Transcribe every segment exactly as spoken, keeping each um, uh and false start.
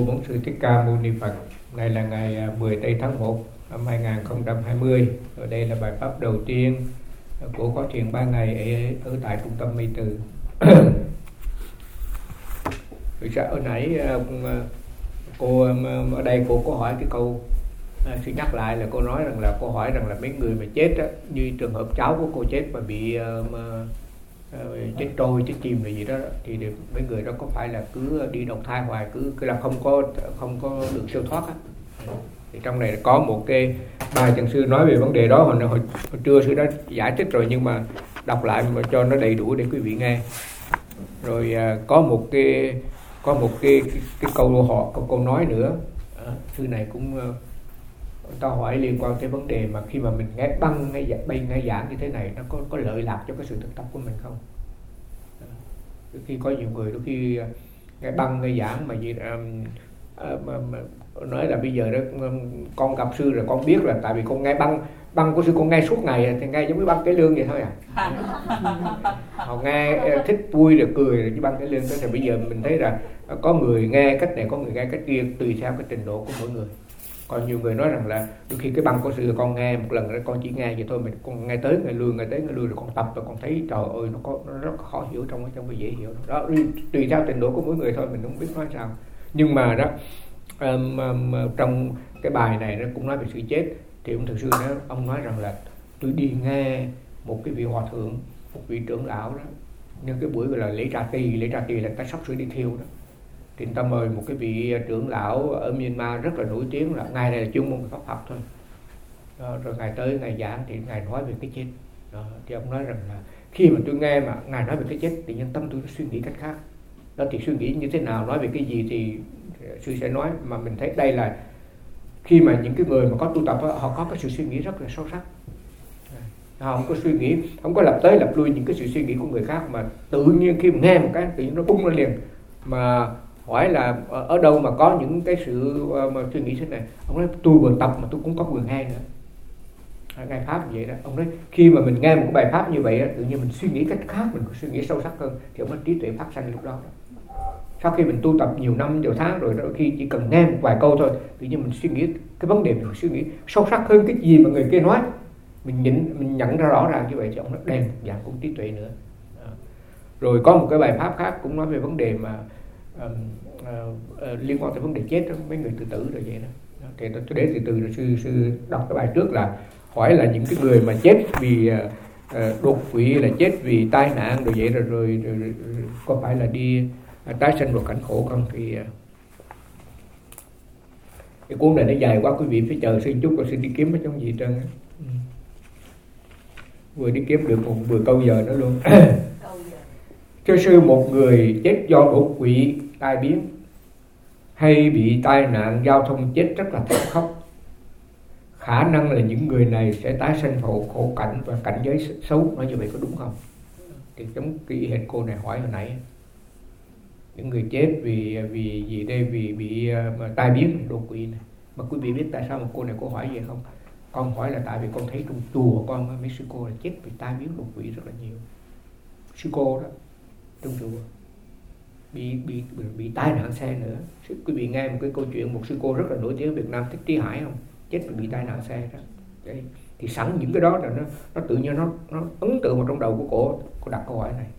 Bổn Sư Thích Ca Mâu Ni Phật. Này là ngày mười tây tháng một năm hai nghìn không trăm hai mươi. Ở đây là bài pháp đầu tiên của khóa thiền ba ngày ở, ở tại trung tâm Mây Từ. Ở nãy cô ở đây cô có hỏi cái câu, à, xin nhắc lại là cô nói rằng là cô hỏi rằng là mấy người mà chết á, như trường hợp cháu của cô chết mà bị uh, mà, uh, chết trôi, chết chìm là gì đó, thì được, mấy người đó có phải là cứ đi đầu thai hoài, cứ, cứ là không có không có được siêu thoát á. Thì trong này có một cái bài Trần Sư nói về vấn đề đó, hồi, hồi, hồi trưa Sư đã giải thích rồi, nhưng mà đọc lại mà cho nó đầy đủ để quý vị nghe. Rồi uh, có một cái có một cái cái, cái câu họ câu, câu nói nữa, à, Sư này cũng uh, ta hỏi liên quan tới vấn đề mà khi mà mình nghe băng nghe bay nghe giảng như thế này, nó có có lợi lạc cho cái sự thực tập của mình không? Đôi khi có nhiều người đôi khi nghe băng nghe giảng mà gì um, uh, mà, mà nói là bây giờ đó um, con gặp Sư rồi con biết là tại vì con nghe băng băng của Sư con nghe suốt ngày thì nghe giống như băng cái lương vậy thôi à. Họ nghe thích vui rồi cười rồi chứ băng cái lương đó. Thì bây giờ mình thấy là có người nghe cách này, có người nghe cách kia, tùy theo cái trình độ của mỗi người. Còn nhiều người nói rằng là đôi khi cái băng của Sư con nghe một lần rồi con chỉ nghe vậy thôi, mình con nghe tới nghe lui nghe tới nghe lui rồi con tập rồi con thấy trời ơi nó có nó rất khó hiểu trong trong cái dễ hiểu đó. Tùy theo trình độ của mỗi người thôi, mình không biết nói sao. Nhưng mà đó um, um, trong cái bài này nó cũng nói về sự chết, thì ông Thượng Sư đó ông nói rằng là tôi đi nghe một cái vị hòa thượng, một vị trưởng lão đó, nhưng cái buổi gọi là lễ trà tỳ, lễ trà tỳ là ta sắp sửa đi thiêu đó. Thì người ta mời một cái vị trưởng lão ở Myanmar rất là nổi tiếng, là ngài này là chuyên môn pháp học thôi. Đó, rồi ngài tới ngài giảng thì ngài nói về cái chết. Đó, thì ông nói rằng là khi mà tôi nghe mà ngài nói về cái chết thì nhân tâm tôi suy nghĩ cách khác. Đó thì suy nghĩ như thế nào, nói về cái gì thì Sư sẽ nói, mà mình thấy đây là khi mà những cái người mà có tu tập họ có cái sự suy nghĩ rất là sâu sắc. Họ không có suy nghĩ, không có lập tới lập lui những cái sự suy nghĩ của người khác, mà tự nhiên khi mà nghe một cái tự nhiên nó bung lên liền. Mà hỏi là ở đâu mà có những cái sự mà suy nghĩ thế này, ông nói tôi vừa tập mà tôi cũng có vừa nghe nữa. Nghe pháp như vậy đó, ông nói khi mà mình nghe một cái bài pháp như vậy tự nhiên mình suy nghĩ cách khác, mình có suy nghĩ sâu sắc hơn, thì ông nói trí tuệ phát sanh lúc đó. Sau khi mình tu tập nhiều năm nhiều tháng rồi, đôi khi chỉ cần nghe một vài câu thôi, tự nhiên mình suy nghĩ cái vấn đề, mình suy nghĩ sâu sắc hơn cái gì mà người kia nói, mình nhìn mình nhận ra rõ ràng như vậy, thì ông nói đèn dạng cũng trí tuệ nữa. Rồi có một cái bài pháp khác cũng nói về vấn đề mà uh, uh, uh, liên quan tới vấn đề chết đó, mấy người tự tử rồi vậy đó. Thì tôi để từ từ rồi sư sư đọc cái bài trước là hỏi là những cái người mà chết vì uh, uh, đột quỵ, là chết vì tai nạn rồi vậy rồi, rồi, rồi, rồi, rồi có phải là đi uh, tái sinh vào cảnh khổ không? Thì uh, cái cuốn này nó dài quá, quý vị phải chờ xin chút rồi xin đi kiếm ở trong gì trơn á. Ừ. Vừa đi kiếm được một vừa câu giờ đó luôn. Thưa sư, một người chết do đột quỵ, tai biến hay bị tai nạn giao thông chết rất là thảm khốc, khả năng là những người này sẽ tái sinh vào khổ cảnh và cảnh giới xấu, nói như vậy có đúng không? Thì giống cái hệt cô này hỏi hồi nãy, những người chết vì vì gì đây, vì bị mà tai biến đột quỵ này. Mà quý vị biết tại sao mà cô này cô hỏi vậy không? Con hỏi là tại vì con thấy trong chùa con mấy sư cô là chết vì tai biến đột quỵ rất là nhiều. Sư cô đó trong chùa bị bị bị, bị tai nạn xe nữa. Quý vị nghe một cái câu chuyện một sư cô rất là nổi tiếng ở Việt Nam, Thích Trí Hải không? Chết vì bị tai nạn xe đó. Đấy. Thì sẵn những cái đó là nó nó tự nhiên nó nó ấn tượng vào trong đầu của cô. Cô đặt câu hỏi này: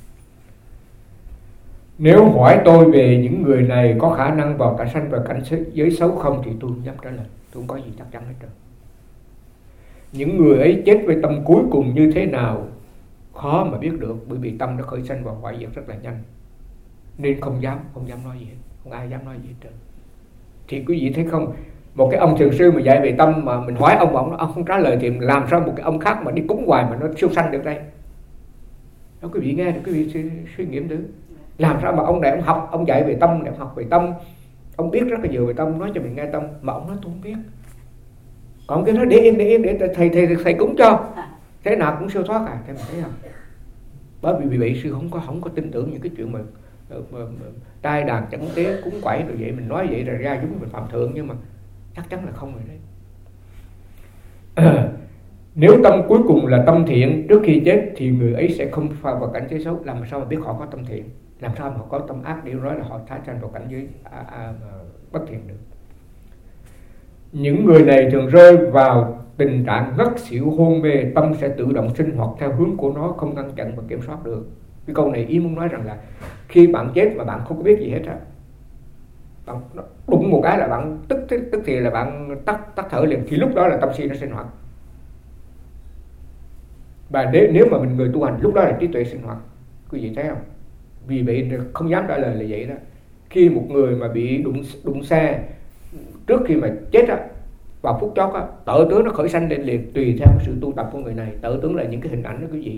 nếu hỏi tôi về những người này có khả năng vào tái sanh và cảnh giới xấu không, thì tôi không dám trả lời, tôi không có gì chắc chắn hết trơn. Những người ấy chết với tâm cuối cùng như thế nào khó mà biết được, bởi vì tâm nó khởi sanh và hoại diệt rất là nhanh, nên không dám không dám nói gì hết, không ai dám nói gì hết trơn. Thì quý vị thấy không, một cái ông thiền sư mà dạy về tâm mà mình hỏi ông, ông ông không trả lời, thì làm sao một cái ông khác mà đi cúng hoài mà nó siêu sanh được đây? Đó, quý vị nghe thì quý vị suy, suy nghiệm thử, làm sao mà ông này ông học, ông dạy về tâm, ông học về tâm, ông biết rất là nhiều về tâm, nói cho mình nghe tâm, mà ông nói tôi không biết. Còn cái nói để yên để yên để thầy thầy thầy, thầy cúng cho, thế nào cũng siêu thoát à? Thế mà thấy không? Bởi vì vì vậy sư không có không có tin tưởng những cái chuyện mà, mà, mà, mà trai đàn chẳng tế cúng quẩy rồi vậy, mình nói vậy là ra giống mình phạm thượng, nhưng mà chắc chắn là không rồi đấy. À, nếu tâm cuối cùng là tâm thiện trước khi chết thì người ấy sẽ không phạm vào cảnh giới xấu. Làm sao mà biết họ có tâm thiện? làm sao mà họ có tâm ác để nói là họ tái sanh vào cảnh giới à, à, bất thiện được. Những người này thường rơi vào tình trạng ngất xỉu hôn mê, tâm sẽ tự động sinh hoạt theo hướng của nó, không ngăn chặn và kiểm soát được. Cái câu này ý muốn nói rằng là khi bạn chết mà bạn không có biết gì hết á, bạn đụng một cái là bạn tức tức, tức thì là bạn tắt tắt thở liền, thì lúc đó là tâm si nó sinh hoạt. Và nếu, nếu mà mình người tu hành lúc đó là trí tuệ sinh hoạt. Quý vị thấy không? Vì vậy không dám trả lời là vậy đó. Khi một người mà bị đụng đụng xe trước khi mà chết á, vào phút chót á, tự tướng nó khởi sanh lên liền, tùy theo sự tu tập của người này. Tự tướng là những cái hình ảnh đó quý vị.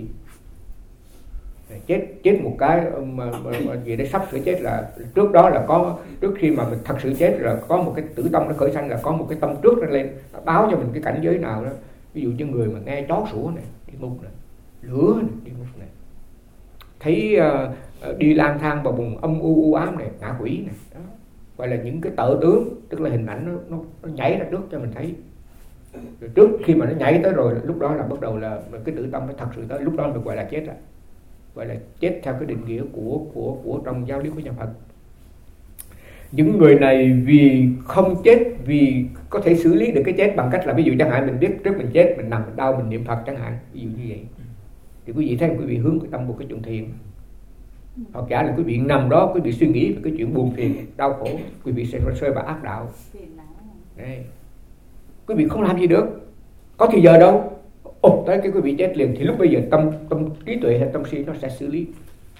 Chết chết một cái mà, mà, mà gì đấy sắp sửa chết là trước đó là có, trước khi mà mình thật sự chết là có một cái tử tâm nó khởi sanh, là có một cái tâm trước nó lên, nó báo cho mình cái cảnh giới nào đó. Ví dụ như người mà nghe chó sủa này, đi ngục này, lửa này, đi ngục này, thấy uh, đi lang thang vào vùng âm u u ám này, ngạ quỷ này, đó gọi là những cái tự tướng, tức là hình ảnh nó, nó, nó nhảy ra trước cho mình thấy. Rồi trước khi mà nó nhảy tới rồi, lúc đó là bắt đầu là cái tử tâm nó thật sự tới, lúc đó mình gọi là chết rồi, gọi là chết theo cái định nghĩa của của của trong giáo lý của nhà Phật. Những người này vì không chết, vì có thể xử lý được cái chết bằng cách là ví dụ chẳng hạn mình biết trước mình chết, mình nằm mình đau mình niệm Phật chẳng hạn, ví dụ như vậy, thì quý vị thấy quý vị hướng cái tâm một cái chuyện thiện. Hoặc giả là quý vị nằm đó, quý vị suy nghĩ về cái chuyện buồn phiền, đau khổ, quý vị sẽ rơi vào ác đạo. Đây. Quý vị không làm gì được, có thì giờ đâu, ồ tới cái quý vị chết liền, thì lúc bây giờ tâm tâm trí tuệ hay tâm si nó sẽ xử lý.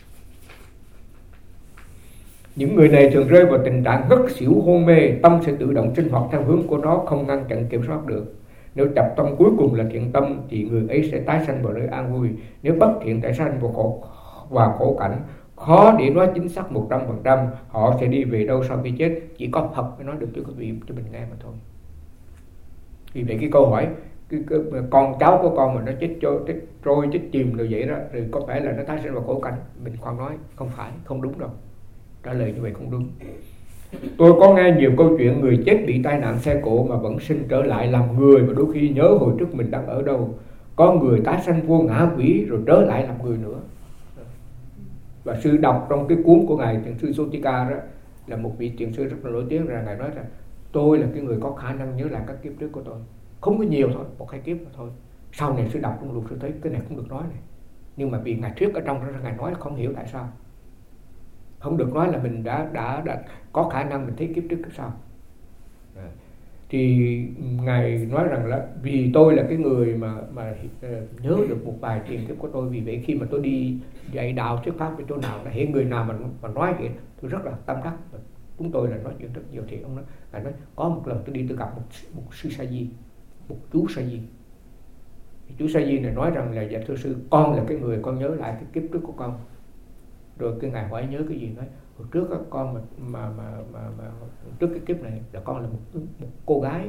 Những người này thường rơi vào tình trạng ngất xỉu hôn mê, tâm sẽ tự động sinh hoạt theo hướng của nó, không ngăn chặn kiểm soát được. Nếu tập tâm cuối cùng là thiện tâm thì người ấy sẽ tái sanh vào nơi an vui. Nếu bất thiện tái sanh vào khổ và khổ cảnh, khó để nói chính xác một trăm phần trăm họ sẽ đi về đâu sau khi chết. Chỉ có Phật mới nói được cho quý vị, cho mình nghe mà thôi. Vì vậy cái câu hỏi cái, cái, con cháu của con mà nó chết trôi, chết trôi, chết chìm rồi vậy đó, rồi có phải là nó tái sinh vào khổ cảnh? Mình khoan nói, không phải, không đúng đâu. Trả lời như vậy không đúng. Tôi có nghe nhiều câu chuyện người chết bị tai nạn xe cộ mà vẫn sinh trở lại làm người, và đôi khi nhớ hồi trước mình đang ở đâu. Có người tái sanh vô ngã quỷ rồi trở lại làm người nữa. Và sư đọc trong cái cuốn của ngài thiền sư Sotika đó, là một vị thiền sư rất là nổi tiếng, là ngài nói rằng tôi là cái người có khả năng nhớ lại các kiếp trước của tôi, không có nhiều thôi, một hai kiếp mà thôi. Sau này sư đọc trong luật sư thấy cái này không được nói này, nhưng mà vì ngài thuyết ở trong đó ngài nói là không hiểu tại sao không được nói, là mình đã đã đã có khả năng mình thấy kiếp trước kiếp sau. À, thì ngài nói rằng là vì tôi là cái người mà mà uh, nhớ được một vài tiền kiếp của tôi, vì vậy khi mà tôi đi dạy đạo thuyết pháp với chỗ nào là hiện người nào mà mà nói vậy tôi rất là tâm đắc. Chúng tôi là nói chuyện rất nhiều. Thì ông nói, ngài nói có một lần tôi đi tôi gặp một, một sư sa di, một chú sa di. Chú sa di này nói rằng là dạ thưa sư, con là cái người con nhớ lại cái kiếp trước của con. Rồi cái ngài hỏi nhớ cái gì, nói hồi trước á, con mà, mà mà mà mà trước cái kiếp này là con là một, một cô gái,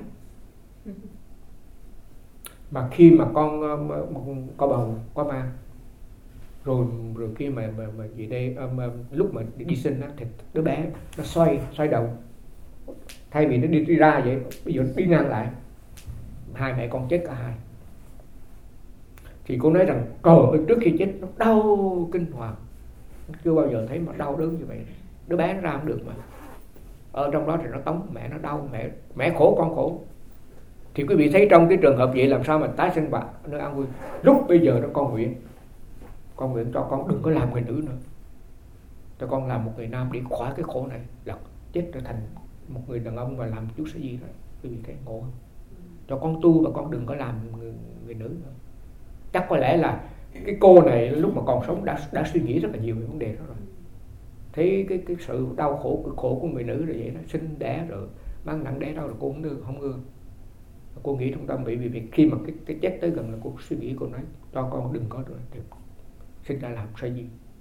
mà khi mà con một, có bầu có mang rồi rồi khi mà mà mà gì đây um, lúc mà đi sinh á, thì đứa bé nó xoay xoay đầu, thay vì nó đi, đi ra vậy bây giờ đi ngang lại, hai mẹ con chết cả hai. Thì cô nói rằng trời, trước khi chết nó đau kinh hoàng, chưa bao giờ thấy mà đau đớn như vậy. Đứa bé nó ra không được mà ở trong đó thì nó tống mẹ, nó đau, mẹ mẹ khổ con khổ. Thì quý vị thấy trong cái trường hợp vậy làm sao mà tái sinh vào nơi an vui. Lúc bây giờ nó con nguyện con nguyện cho con đừng có làm người nữ nữa, cho con làm một người nam để khỏi cái khổ này, là chết trở thành một người đàn ông và làm chú sẽ gì đó. Quý vị thấy ngộ không? Cho con tu và con đừng có làm người, người nữ nữa. Chắc có lẽ là cái cô này lúc mà còn sống đã đã suy nghĩ rất là nhiều về vấn đề đó rồi, thấy cái cái sự đau khổ cực khổ của người nữ rồi vậy đó, sinh đẻ rồi mang nặng đẻ đau là cô không ưa, không ưa. Cô nghĩ trong tâm bị vì việc khi mà cái cái chết tới gần là cô suy nghĩ, cô nói cho con đừng có rồi, sinh ra làm sai gì,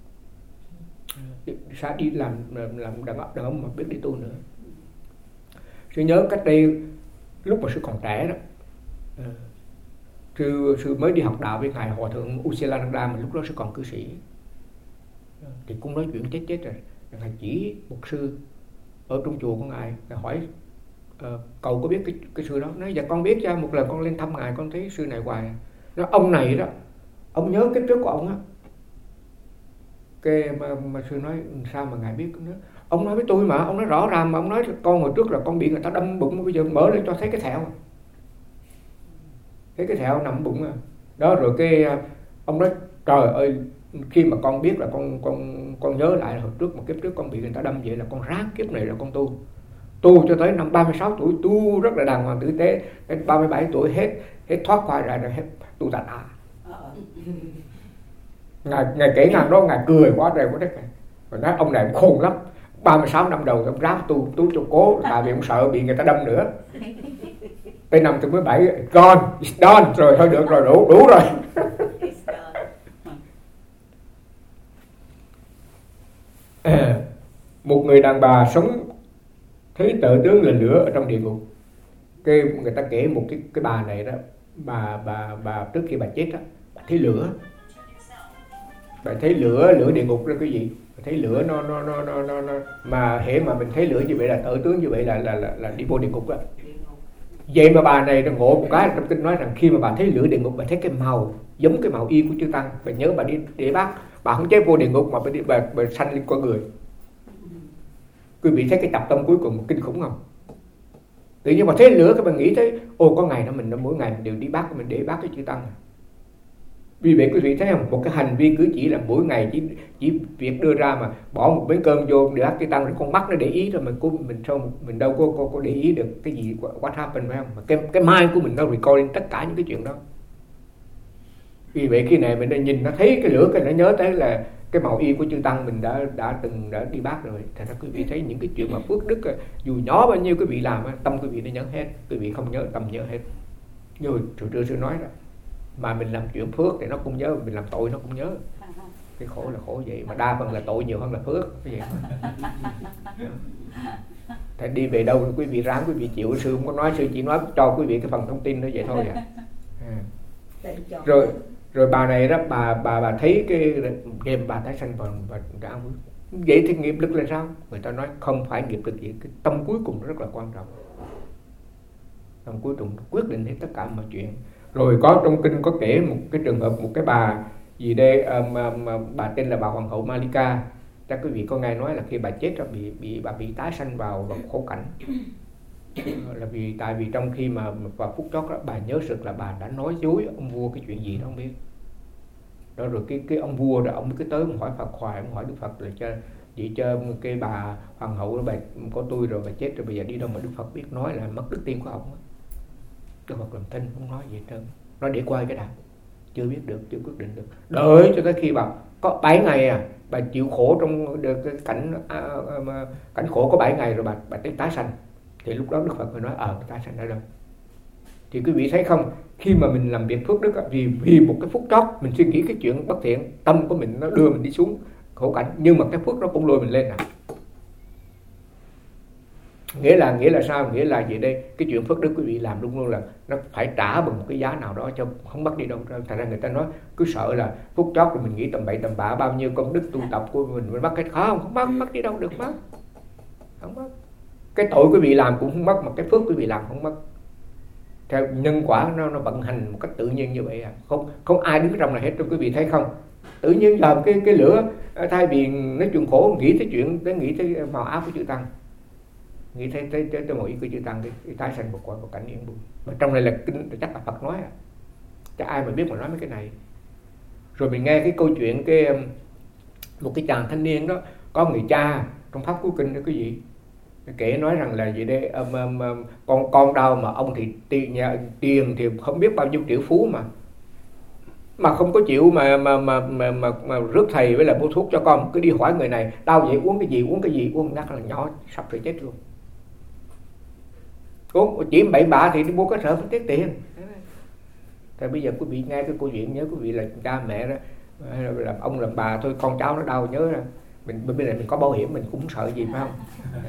sao đi làm làm đàn ông, đàn ông mà biết đi tu nữa. Sư nhớ cách đây lúc mà sư còn trẻ đó, sư, sư mới đi học đạo với ngài hòa thượng Usilananda, mà lúc đó sư còn cư sĩ, thì cũng nói chuyện chết chết rồi. Ngài chỉ một sư ở trong chùa của ngài, ngài hỏi uh, cậu có biết cái, cái sư đó? Nói dạ con biết cha, một lần con lên thăm ngài con thấy sư này hoài. Nói ông này đó, ông nhớ kiếp trước của ông á, Cái mà, mà sư nói sao mà ngài biết? Nói, ông nói với tôi mà, ông nói rõ ràng mà, ông nói con hồi trước là con bị người ta đâm bụng, bây giờ mở lên cho thấy cái thẹo, thấy cái thẹo nằm bụng à. Đó rồi cái ông nói trời ơi, khi mà con biết là con con con nhớ lại hồi trước một kiếp trước con bị người ta đâm vậy là con ráng kiếp này là con tu tu cho tới năm ba mươi sáu tuổi, tu rất là đàng hoàng tử tế, đến ba mươi bảy tuổi hết hết thoát khỏi ra rồi hết tu tà à. Ngài, ngài kể ngài đó, ngài cười quá trời quá đất này. Và nói ông này khôn lắm, ba mươi sáu năm đầu ông ráng tu tu cho cố, tại vì ông sợ bị người ta đâm nữa. Tới năm thứ mười bảy, gone, it's done, rồi thôi được rồi, đủ đủ rồi. À, một người đàn bà sống thấy tự tướng là lửa ở trong địa ngục. Cái người ta kể một cái cái bà này đó, bà bà bà trước khi bà chết đó, bà thấy lửa. Bà thấy lửa, lửa địa ngục là cái gì? Bà thấy lửa nó nó nó nó nó, nó. Mà hễ mà mình thấy lửa như vậy là tự tướng như vậy là là là, là đi vô địa ngục đó. Vậy mà bà này nó ngộ một cái, trong kinh nói rằng khi mà bà thấy lửa địa ngục, bà thấy cái màu giống cái màu y của chư tăng, bà nhớ bà đi để bác, bà không chết vô địa ngục mà bà đi bà, bà sanh lên con người. Quý vị thấy cái tập tâm cuối cùng kinh khủng không? Tự nhiên mà thấy lửa các bạn nghĩ thấy ô có ngày đó mình mỗi ngày mình đều đi bác, mình để bác cái chư tăng. Vì vậy quý vị thấy không, một cái hành vi cứ chỉ là mỗi ngày chỉ chỉ việc đưa ra mà bỏ một bánh cơm vô để bác chư tăng, con mắt nó để ý rồi mình cũng mình sao mình đâu có, có có để ý được cái gì what happened phải không? Mà cái cái mind của mình nó recording tất cả những cái chuyện đó. Vì vậy khi này mình đã nhìn nó thấy cái lửa, cái nó nhớ tới là cái màu y của chư tăng mình đã đã từng đã đi bác rồi. Thành ra quý vị thấy những cái chuyện mà phước đức dù nhỏ bao nhiêu quý vị làm tâm quý vị nó nhớ hết, quý vị không nhớ tâm nhớ hết. Như trụ trưa sư nói đó, mà mình làm chuyện phước thì nó cũng nhớ, mình làm tội nó cũng nhớ. Cái khổ là khổ vậy, mà đa phần là tội nhiều hơn là phước cái vậy. Thế đi về đâu quý vị ráng quý vị chịu, sư không có nói, sư chỉ nói cho quý vị cái phần thông tin đó vậy thôi à. À. Rồi rồi bà này đó, bà bà bà thấy cái game bà tái sanh vào và đã vậy thì nghiệp lực là sao? Người ta nói không phải nghiệp lực gì, cái tâm cuối cùng rất là quan trọng. Tâm cuối cùng quyết định hết tất cả mọi chuyện. Rồi có trong kinh có kể một cái trường hợp một cái bà gì đây, um, um, bà tên là bà hoàng hậu Malika. Chắc quý vị có nghe nói là khi bà chết rồi bị bị bà bị tái sanh vào vào khổ cảnh. Là vì tại vì trong khi mà vào phút chót đó, bà nhớสึกlà bà đã nói dối ông vua cái chuyện gì đó không biết. Đó rồi cái cái ông vua đó ông cứ tới ông hỏi Phật hoài, ông hỏi Đức Phật là cho vậy cho cái bà hoàng hậu đó, bà có tôi rồi bà chết rồi bây giờ đi đâu mà Đức Phật biết, nói là mất đức tin của ông. Đức Phật làm thinh không nói gì hết trơn, nói để quay cái đàn, chưa biết được, chưa quyết định được, đợi cho tới khi bà có bảy ngày à, bà chịu khổ trong cái cảnh à, à, cảnh khổ có bảy ngày rồi bà bà tới tái sanh, thì lúc đó Đức Phật mới nói ờ tái sanh ở đâu. Thì quý vị thấy không, khi mà mình làm việc phước đức vì vì một cái phút chót mình suy nghĩ cái chuyện bất thiện, tâm của mình nó đưa mình đi xuống khổ cảnh, nhưng mà cái phước nó cũng lôi mình lên nè. Nghĩa là nghĩa là sao? Nghĩa là gì đây? Cái chuyện phước đức quý vị làm luôn luôn là nó phải trả bằng một cái giá nào đó cho không mất đi đâu. Thành ra người ta nói cứ sợ là phút chót rồi mình nghĩ tầm bậy tầm bạ bao nhiêu công đức tu tập của mình mình mất hết, không không mất mất đi đâu được mất, không mất. Cái tội quý vị làm cũng không mất mà cái phước quý vị làm không mất. Theo nhân quả nó nó vận hành một cách tự nhiên như vậy à, không không ai đứng trong này hết. Quý vị thấy không, tự nhiên giờ cái cái lửa thay vì nói chuyện khổ nghĩ tới chuyện tới nghĩ tới màu áo của chư tăng, nghĩ tới tới tới, tới mọi ý của chư tăng, cái tái sanh một quả một cảnh yên vui. Mà trong này là kinh chắc là Phật nói à, chắc ai mà biết mà nói mấy cái này. Rồi mình nghe cái câu chuyện cái một cái chàng thanh niên đó có người cha trong pháp cuối kinh đó cái gì kể nói rằng là gì đây, um, um, um, con con đau mà ông thì tiền nhà, tiền thì không biết bao nhiêu triệu phú mà mà không có chịu mà mà mà mà mà, mà rước thầy với là mua thuốc cho con, cứ đi hỏi người này đau vậy uống cái gì uống cái gì uống nhắc là nhỏ sắp rồi chết luôn, uống chỉ bậy bạ thì đi mua cái sợ phải tiết tiền. Thì bây giờ quý vị nghe cái câu chuyện nhớ quý vị là cha mẹ đó, làm ông làm bà thôi con cháu nó đau nhớ ra mình bên này mình có bảo hiểm mình cũng không sợ gì phải không?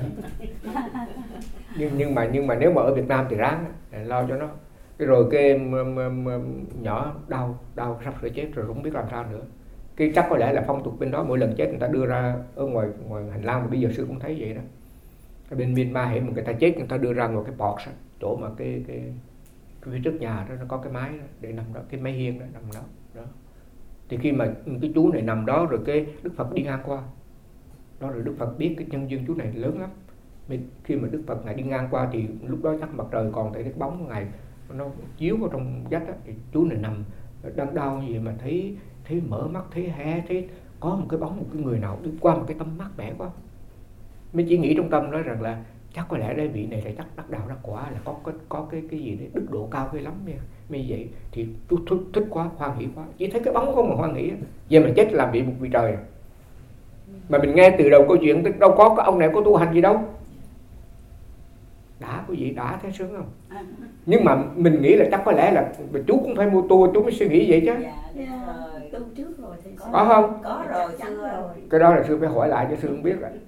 nhưng nhưng mà nhưng mà nếu mà ở Việt Nam thì ráng lo cho nó. Cái rồi cái m, m, m, nhỏ đau đau sắp sửa chết rồi không biết làm sao nữa. Cái chắc có lẽ là phong tục bên đó mỗi lần chết người ta đưa ra ở ngoài ngoài hành lang, mà bây giờ sư cũng thấy vậy đó. Cái bên Myanmar hệ một người ta chết người ta đưa ra ngoài cái bọt chỗ mà cái cái cái phía trước nhà đó nó có cái máy đó, để nằm đó, cái máy hiên đó nằm đó đó. Thì khi mà cái chú này nằm đó rồi cái Đức Phật đi ngang qua đó, rồi Đức Phật biết cái nhân duyên chú này lớn lắm. Khi mà Đức Phật ngài đi ngang qua thì lúc đó chắc mặt trời còn thấy cái bóng của ngài nó chiếu vào trong vách á, thì chú này nằm đang đau như vậy mà thấy thấy mở mắt, thấy hé, thấy có một cái bóng một cái người nào đi qua một cái tâm mát mẻ quá. Mới chỉ nghĩ trong tâm nói rằng là chắc có lẽ đây vị này là chắc đắc đạo đắc quả, là có có có cái cái gì đấy đức độ cao cái lắm nha. Như vậy thì chú thích, thích quá, hoan hỷ quá, chỉ thấy cái bóng không mà hoan hỷ. Vậy mà chết làm vị một vị trời. Mà mình nghe từ đầu câu chuyện đâu có cái ông này có tu hành gì đâu. Đã quý vị đã thấy sướng không? Nhưng mà mình nghĩ là chắc có lẽ là chú cũng phải mua tour, chú mới suy nghĩ vậy chứ. Dạ, tu trước rồi thì có, có không? Có rồi, xưa rồi. Cái đó là sư phải hỏi lại chứ sư không biết rồi.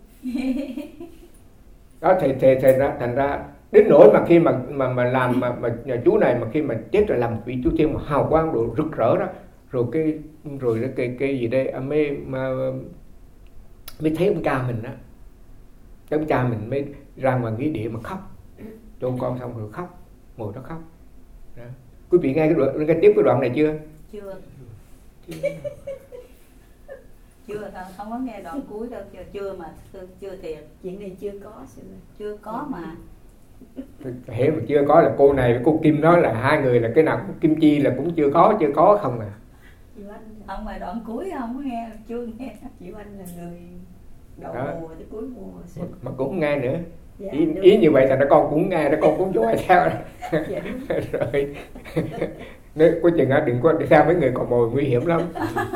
Đó thì, thì, thì ra, thành ra đến nỗi mà khi mà mà mà làm mà, mà nhà chú này mà khi mà chết rồi làm vị chú thiên mà hào quang độ rực rỡ đó, rồi cái rồi cái cái gì đây à, mới mà mới thấy ông cha mình đó, ông cha mình mới ra ngoài nghĩa địa mà khóc, cho con xong rồi khóc, ngồi đó khóc. Đó. Quý vị nghe cái đoạn cái tiếp cái đoạn này chưa? Chưa. Chưa. Chưa, không có nghe đoạn cuối đâu, chưa, chưa mà chưa thiệt. Chuyện này chưa có, chưa có mà. Hiểu mà chưa có là cô này với cô Kim nói là hai người là cái nào Kim Chi là cũng chưa có, chưa có không à. Không mà đoạn cuối không có nghe, chưa nghe. Chị Oanh là người đầu đó. Mùa tới cuối mùa mà, mà cũng không nghe nữa. Dạ, ý, ý như vậy là nó con cũng nghe, nó con cũng dõi theo. Dạ, rồi nếu có chừng đừng có đi theo mấy người cò mồi nguy hiểm lắm.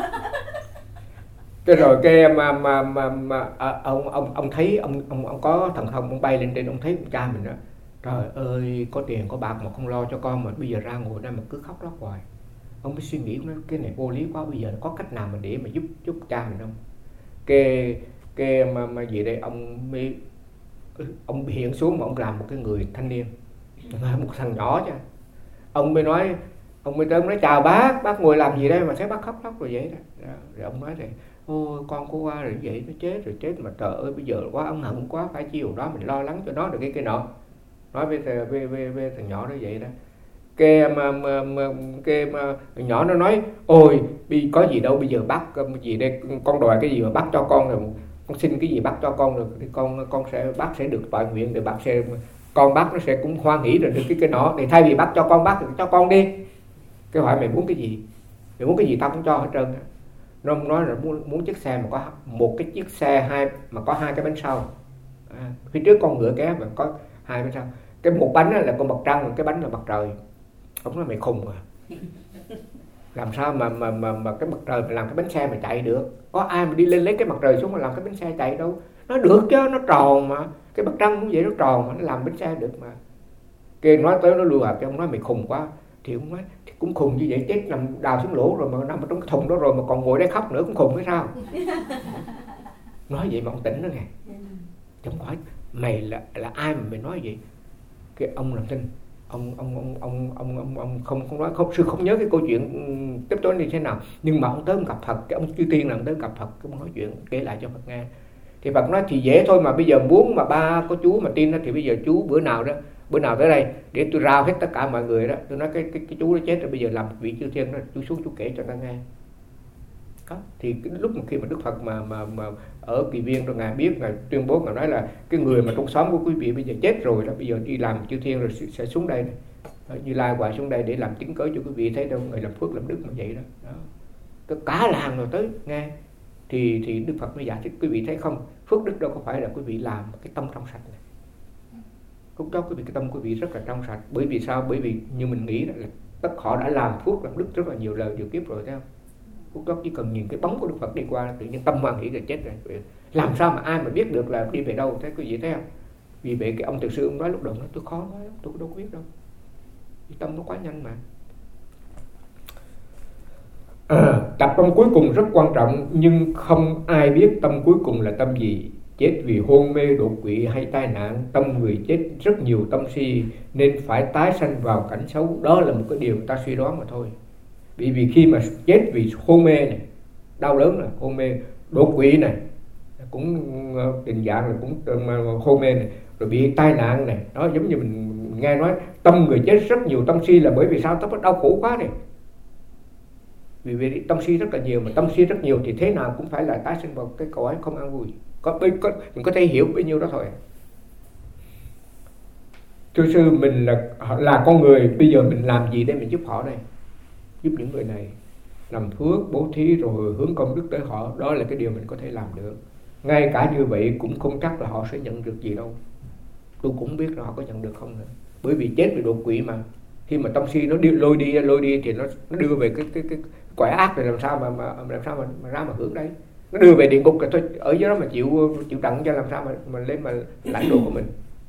Cái rồi cái mà mà mà, mà à, ông ông ông thấy ông ông ông có thần thông, ông bay lên trên ông thấy ông cha mình đó. Trời ơi, có tiền có bạc mà không lo cho con, mà bây giờ ra ngồi đây mà cứ khóc lóc hoài. Ông mới suy nghĩ nói cái này vô lý quá, bây giờ có cách nào mà để mà giúp giúp cha mình không? Cái cái mà mà gì đây ông mới ông hiện xuống mà ông làm một cái người thanh niên, một thằng nhỏ chứ. Ông mới nói ông mới tới ông nói chào bác, bác ngồi làm gì đây mà thấy bác khóc lóc rồi vậy đó. Rồi, rồi ông nói thì ôi con của qua rồi vậy nó chết rồi chết mà trời ơi bây giờ quá ông hận quá, phải chiều đó mình lo lắng cho nó được cái cái nọ. Nói với với với, với thằng nhỏ đó vậy đó. Cái mà, mà, mà cái mà nhỏ nó nói ôi bi có gì đâu, bây giờ bác gì đây con đòi cái gì mà bác cho con rồi, con xin cái gì bác cho con được thì con con sẽ bác sẽ được toàn nguyện, để bác sẽ con bác nó sẽ cũng hoan hỷ rồi được cái cái nọ, thì thay vì bác cho con bác thì cho con đi. Cái hỏi mày muốn cái gì, mày muốn cái gì tao cũng cho hết trơn. Nó nói là muốn, muốn chiếc xe mà có một cái chiếc xe hai mà có hai cái bánh sau, à, phía trước con ngựa kéo mà có hai bánh sau, cái một bánh là con mặt trăng, cái bánh là mặt trời. Ông nói mày khùng à, làm sao mà mà mà mà cái mặt trời mà làm cái bánh xe mà chạy được? Có ai mà đi lên lấy cái mặt trời xuống mà làm cái bánh xe chạy đâu? Nó được chứ, nó tròn mà, cái mặt trăng cũng vậy, nó tròn mà nó làm bánh xe được mà. Cái nói tới nó lùa, cái ông nói mày khùng quá. Thì ông nói thì cũng khùng như vậy, chết nằm đào xuống lỗ rồi mà nằm ở trong cái thùng đó rồi mà còn ngồi đây khóc nữa cũng khùng hay sao? Nói vậy mà ông tỉnh đó nghe. Chẳng hỏi mày là là ai mà mày nói vậy? Cái ông làm tin, ông ông ông ông ông ông, ông không không nói không sư không nhớ cái câu chuyện tiếp tới như thế nào, nhưng mà ông tới ông gặp Phật, cái ông chư tiên là ông tới gặp Phật, cái ông nói chuyện kể lại cho Phật nghe. Thì Phật nói thì dễ thôi, mà bây giờ muốn mà ba có chú mà tin đó, thì bây giờ chú bữa nào đó bữa nào tới đây để tôi rao hết tất cả mọi người đó, tôi nói cái cái, cái chú nó chết rồi, bây giờ làm một vị chư thiên đó, chú xuống chú kể cho ta nghe. Đó. Thì cái lúc mà khi mà Đức Phật mà mà mà ở Kỳ Viên rồi ngài biết, ngài tuyên bố, ngài nói là cái người mà trong xóm của quý vị bây giờ chết rồi đó, bây giờ đi làm chư thiên rồi sẽ xuống đây này. Như Lai hoài xuống đây để làm chứng cớ cho quý vị thấy đâu, người làm phước làm đức mà vậy đó. Đó. Cả làng rồi tới nghe thì thì Đức Phật mới giải thích quý vị thấy không, phước đức đâu có phải là quý vị làm cái tâm trong sạch này. Lúc đó quý vị cái tâm quý vị rất là trong sạch, bởi vì sao? Bởi vì như mình nghĩ là tất họ đã làm phước làm đức rất là nhiều lời nhiều kiếp rồi, thấy không? Lúc đó chỉ cần nhìn cái bóng của Đức Phật đi qua tự nhiên tâm hoan hỷ là chết rồi. Làm sao mà ai mà biết được là đi về đâu, thấy quý vị thấy không? Vì vậy cái ông thực sư ông nói lúc đầu nói tôi khó nói lắm, tôi đâu có biết đâu, vì tâm nó quá nhanh mà. À, tập tâm cuối cùng rất quan trọng, nhưng không ai biết tâm cuối cùng là tâm gì. Chết vì hôn mê, đột quỵ hay tai nạn, tâm người chết rất nhiều tâm si nên phải tái sanh vào cảnh xấu. Đó là một cái điều người ta suy đoán mà thôi. Bởi vì khi mà chết vì hôn mê này, đau đớn này, hôn mê, đột quỵ này, cũng tình trạng là cũng hôn mê này, rồi bị tai nạn này, đó giống như mình nghe nói tâm người chết rất nhiều tâm si là bởi vì sao? Tâm nó đau khổ quá này. Vì vì tâm si rất là nhiều, mà tâm si rất nhiều thì thế nào cũng phải là tái sinh vào cái cõi không an vui. Có, có, mình có thể hiểu bấy nhiêu đó thôi. Thưa sư, mình là là con người, bây giờ mình làm gì để mình giúp họ đây? Giúp những người này làm phước, bố thí rồi hướng công đức tới họ, đó là cái điều mình có thể làm được. Ngay cả như vậy cũng không chắc là họ sẽ nhận được gì đâu. Tôi cũng biết là họ có nhận được không nữa. Bởi vì chết vì đột quỵ mà. Khi mà tâm si nó đi, lôi đi lôi đi thì nó, nó đưa về cái cái cái cõi ác rồi làm sao mà mà làm sao mà, mà ra mà hưởng đấy. Nó đưa về địa ngục rồi thôi, ở dưới đó mà chịu chịu đặng cho làm sao mà mà lên mà lãnh độ của mình.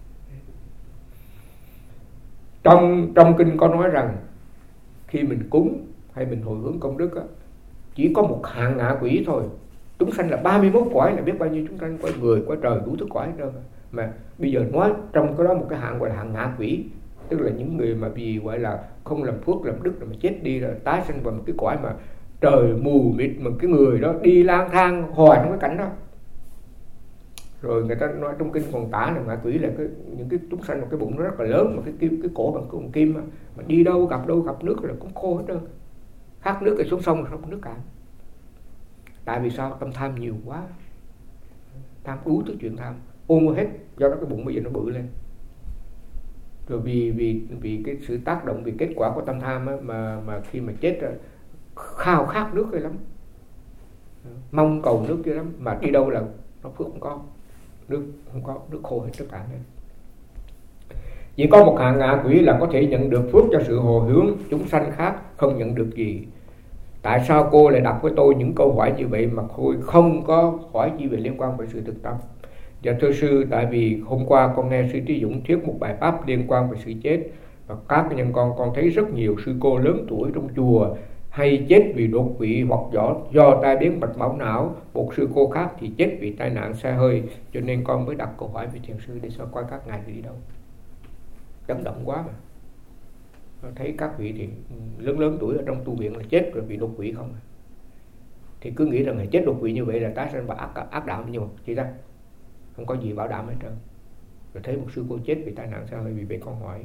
Trong trong kinh có nói rằng khi mình cúng hay mình hồi hướng công đức á, chỉ có một hạng ngạ quỷ thôi. Chúng sanh là ba mươi mốt cõi, là biết bao nhiêu chúng sanh, cõi người, cõi trời, đủ thứ cõi hết. Mà bây giờ nói trong cái đó một cái hạng gọi là hạng ngạ quỷ, tức là những người mà vì gọi là không làm phước làm đức rồi mà chết đi, rồi tái sinh vào một cái cõi mà trời mù mịt, mà cái người đó đi lang thang hoài trong cái cảnh đó. Rồi người ta nói trong kinh còn tả là ngạ quỷ là cái, những cái chúng sanh một cái bụng nó rất là lớn, mà cái kim, cái cổ bằng cái kim mà, mà đi đâu gặp đâu gặp nước là cũng khô hết trơn, khát nước thì xuống sông rồi không nước cạn. Tại vì sao? Tâm tham nhiều quá, tham đủ thứ chuyện tham, ôm hết, do đó cái bụng bây giờ nó bự lên. Rồi vì vì vì cái sự tác động, vì kết quả của tâm tham á, mà mà khi mà chết rồi khao khát nước ghê lắm, mong cầu nước ghê lắm, mà đi đâu là nó phước không có, nước không có, nước khô hết tất cả. Chỉ có một hạng ngạ quỷ là có thể nhận được phước cho sự hồi hướng, chúng sanh khác không nhận được gì. Tại sao cô lại đặt với tôi những câu hỏi như vậy mà tôi không có hỏi gì về liên quan về sự thực tập? Dạ thưa sư, tại vì hôm qua con nghe sư Trí Dũng thuyết một bài pháp liên quan về sự chết, và các nhân con con thấy rất nhiều sư cô lớn tuổi trong chùa hay chết vì đột quỵ hoặc do, do tai biến mạch máu não. Một sư cô khác thì chết vì tai nạn xe hơi, cho nên con mới đặt câu hỏi với thiền sư để so coi các ngài đi đâu. Chấn động quá mà. Thấy các vị thì lớn lớn tuổi ở trong tu viện là chết rồi vì đột quỵ không à. Thì cứ nghĩ rằng là chết đột quỵ như vậy là tái sinh vào ác, ác đạo, nhưng mà chỉ ra không có gì bảo đảm hết trơn. Rồi thấy một sư cô chết vì tai nạn xe hơi, vì vậy con hỏi.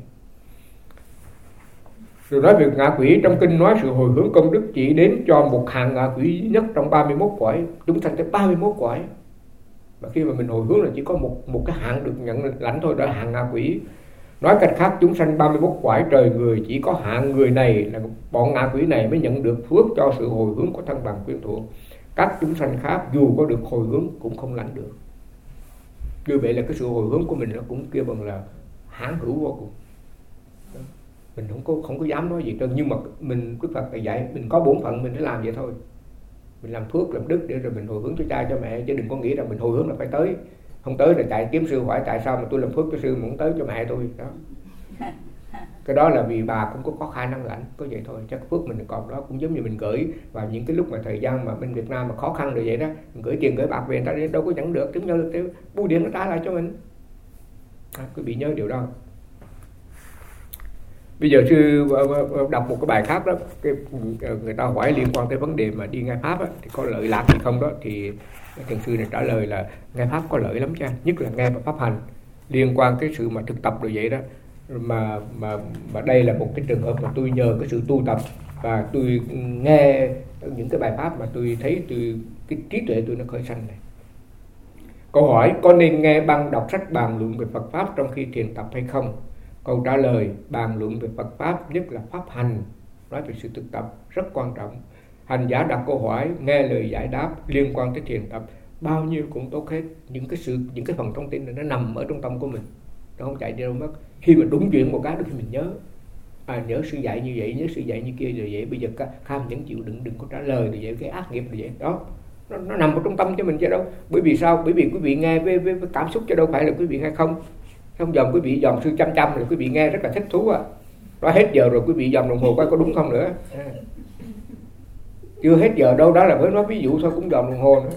Rồi nói việc ngạ quỷ, trong kinh nói sự hồi hướng công đức chỉ đến cho một hạng ngạ quỷ duy nhất trong ba mươi mốt cõi, chúng sanh tới ba mươi mốt cõi. Và khi mà mình hồi hướng là chỉ có một một cái hạng được nhận lãnh thôi, đó là hạng ngạ quỷ. Nói cách khác, chúng sanh ba mươi mốt cõi trời người, chỉ có hạng người này là bọn ngạ quỷ này mới nhận được phước cho sự hồi hướng của thân bằng quyến thuộc. Các chúng sanh khác dù có được hồi hướng cũng không lãnh được. Như vậy là cái sự hồi hướng của mình nó cũng kêu bằng là hãn hữu vô cùng. Mình không có không có dám nói gì trơn, nhưng mà mình Đức Phật dạy mình có bổn phận mình phải làm vậy thôi. Mình làm phước làm đức để rồi mình hồi hướng cho cha cho mẹ, chứ đừng có nghĩ rằng mình hồi hướng là phải tới, không tới là chạy kiếm sư hỏi tại sao mà tôi làm phước cho sư mà không tới cho mẹ tôi đó. Cái đó là vì bà cũng có, có khả năng lãnh, có vậy thôi. Chắc phước mình còn đó, cũng giống như mình gửi vào những cái lúc mà thời gian mà bên Việt Nam mà khó khăn rồi vậy đó, mình gửi tiền gửi bạc về, người ta đâu có nhận được, chúng nhớ được bưu điện nó trả lại cho mình. À, quý vị nhớ điều đó. Bây giờ sư đọc một cái bài khác đó, cái, người ta hỏi liên quan tới vấn đề mà đi nghe pháp á, thì có lợi lạc hay không đó, thì thiền sư này trả lời là nghe pháp có lợi lắm cha, nhất là nghe pháp hành liên quan cái sự mà thực tập rồi vậy đó. Mà mà mà đây là một cái trường hợp mà tôi nhờ cái sự tu tập và tôi nghe những cái bài pháp mà tôi thấy tôi cái trí tuệ tôi nó khởi sanh này. Câu hỏi: có nên nghe băng đọc sách bàn luận về Phật pháp trong khi thiền tập hay không? Câu trả lời: bàn luận về Phật pháp, nhất là pháp hành, nói về sự thực tập rất quan trọng. Hành giả đặt câu hỏi, nghe lời giải đáp liên quan tới thiền tập bao nhiêu cũng tốt hết. Những cái sự những cái phần thông tin này nó nằm ở trong tâm của mình, nó không chạy đi đâu mất. Khi mà đúng chuyện một cái đó thì mình nhớ, à nhớ sư dạy như vậy, nhớ sư dạy như kia rồi vậy, bây giờ kham nhẫn chịu đựng, đừng có trả lời rồi vậy, cái ác nghiệp rồi vậy đó. Nó, nó nằm ở trong tâm cho mình chứ đâu. Bởi vì sao? Bởi vì quý vị nghe với, với, với cảm xúc chứ đâu phải là quý vị nghe không. Không dòm quý vị dòm sư chăm chăm rồi quý vị nghe rất là thích thú à. Đó hết giờ rồi quý vị dòm đồng hồ coi có đúng không nữa. À. Chưa hết giờ đâu, đó là mới nói ví dụ thôi, cũng dòm đồng hồ nữa.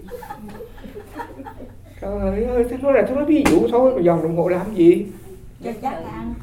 Trời ơi, thế nói là tôi nói ví dụ thôi mà dòm đồng hồ làm gì? Chắc chắc ăn.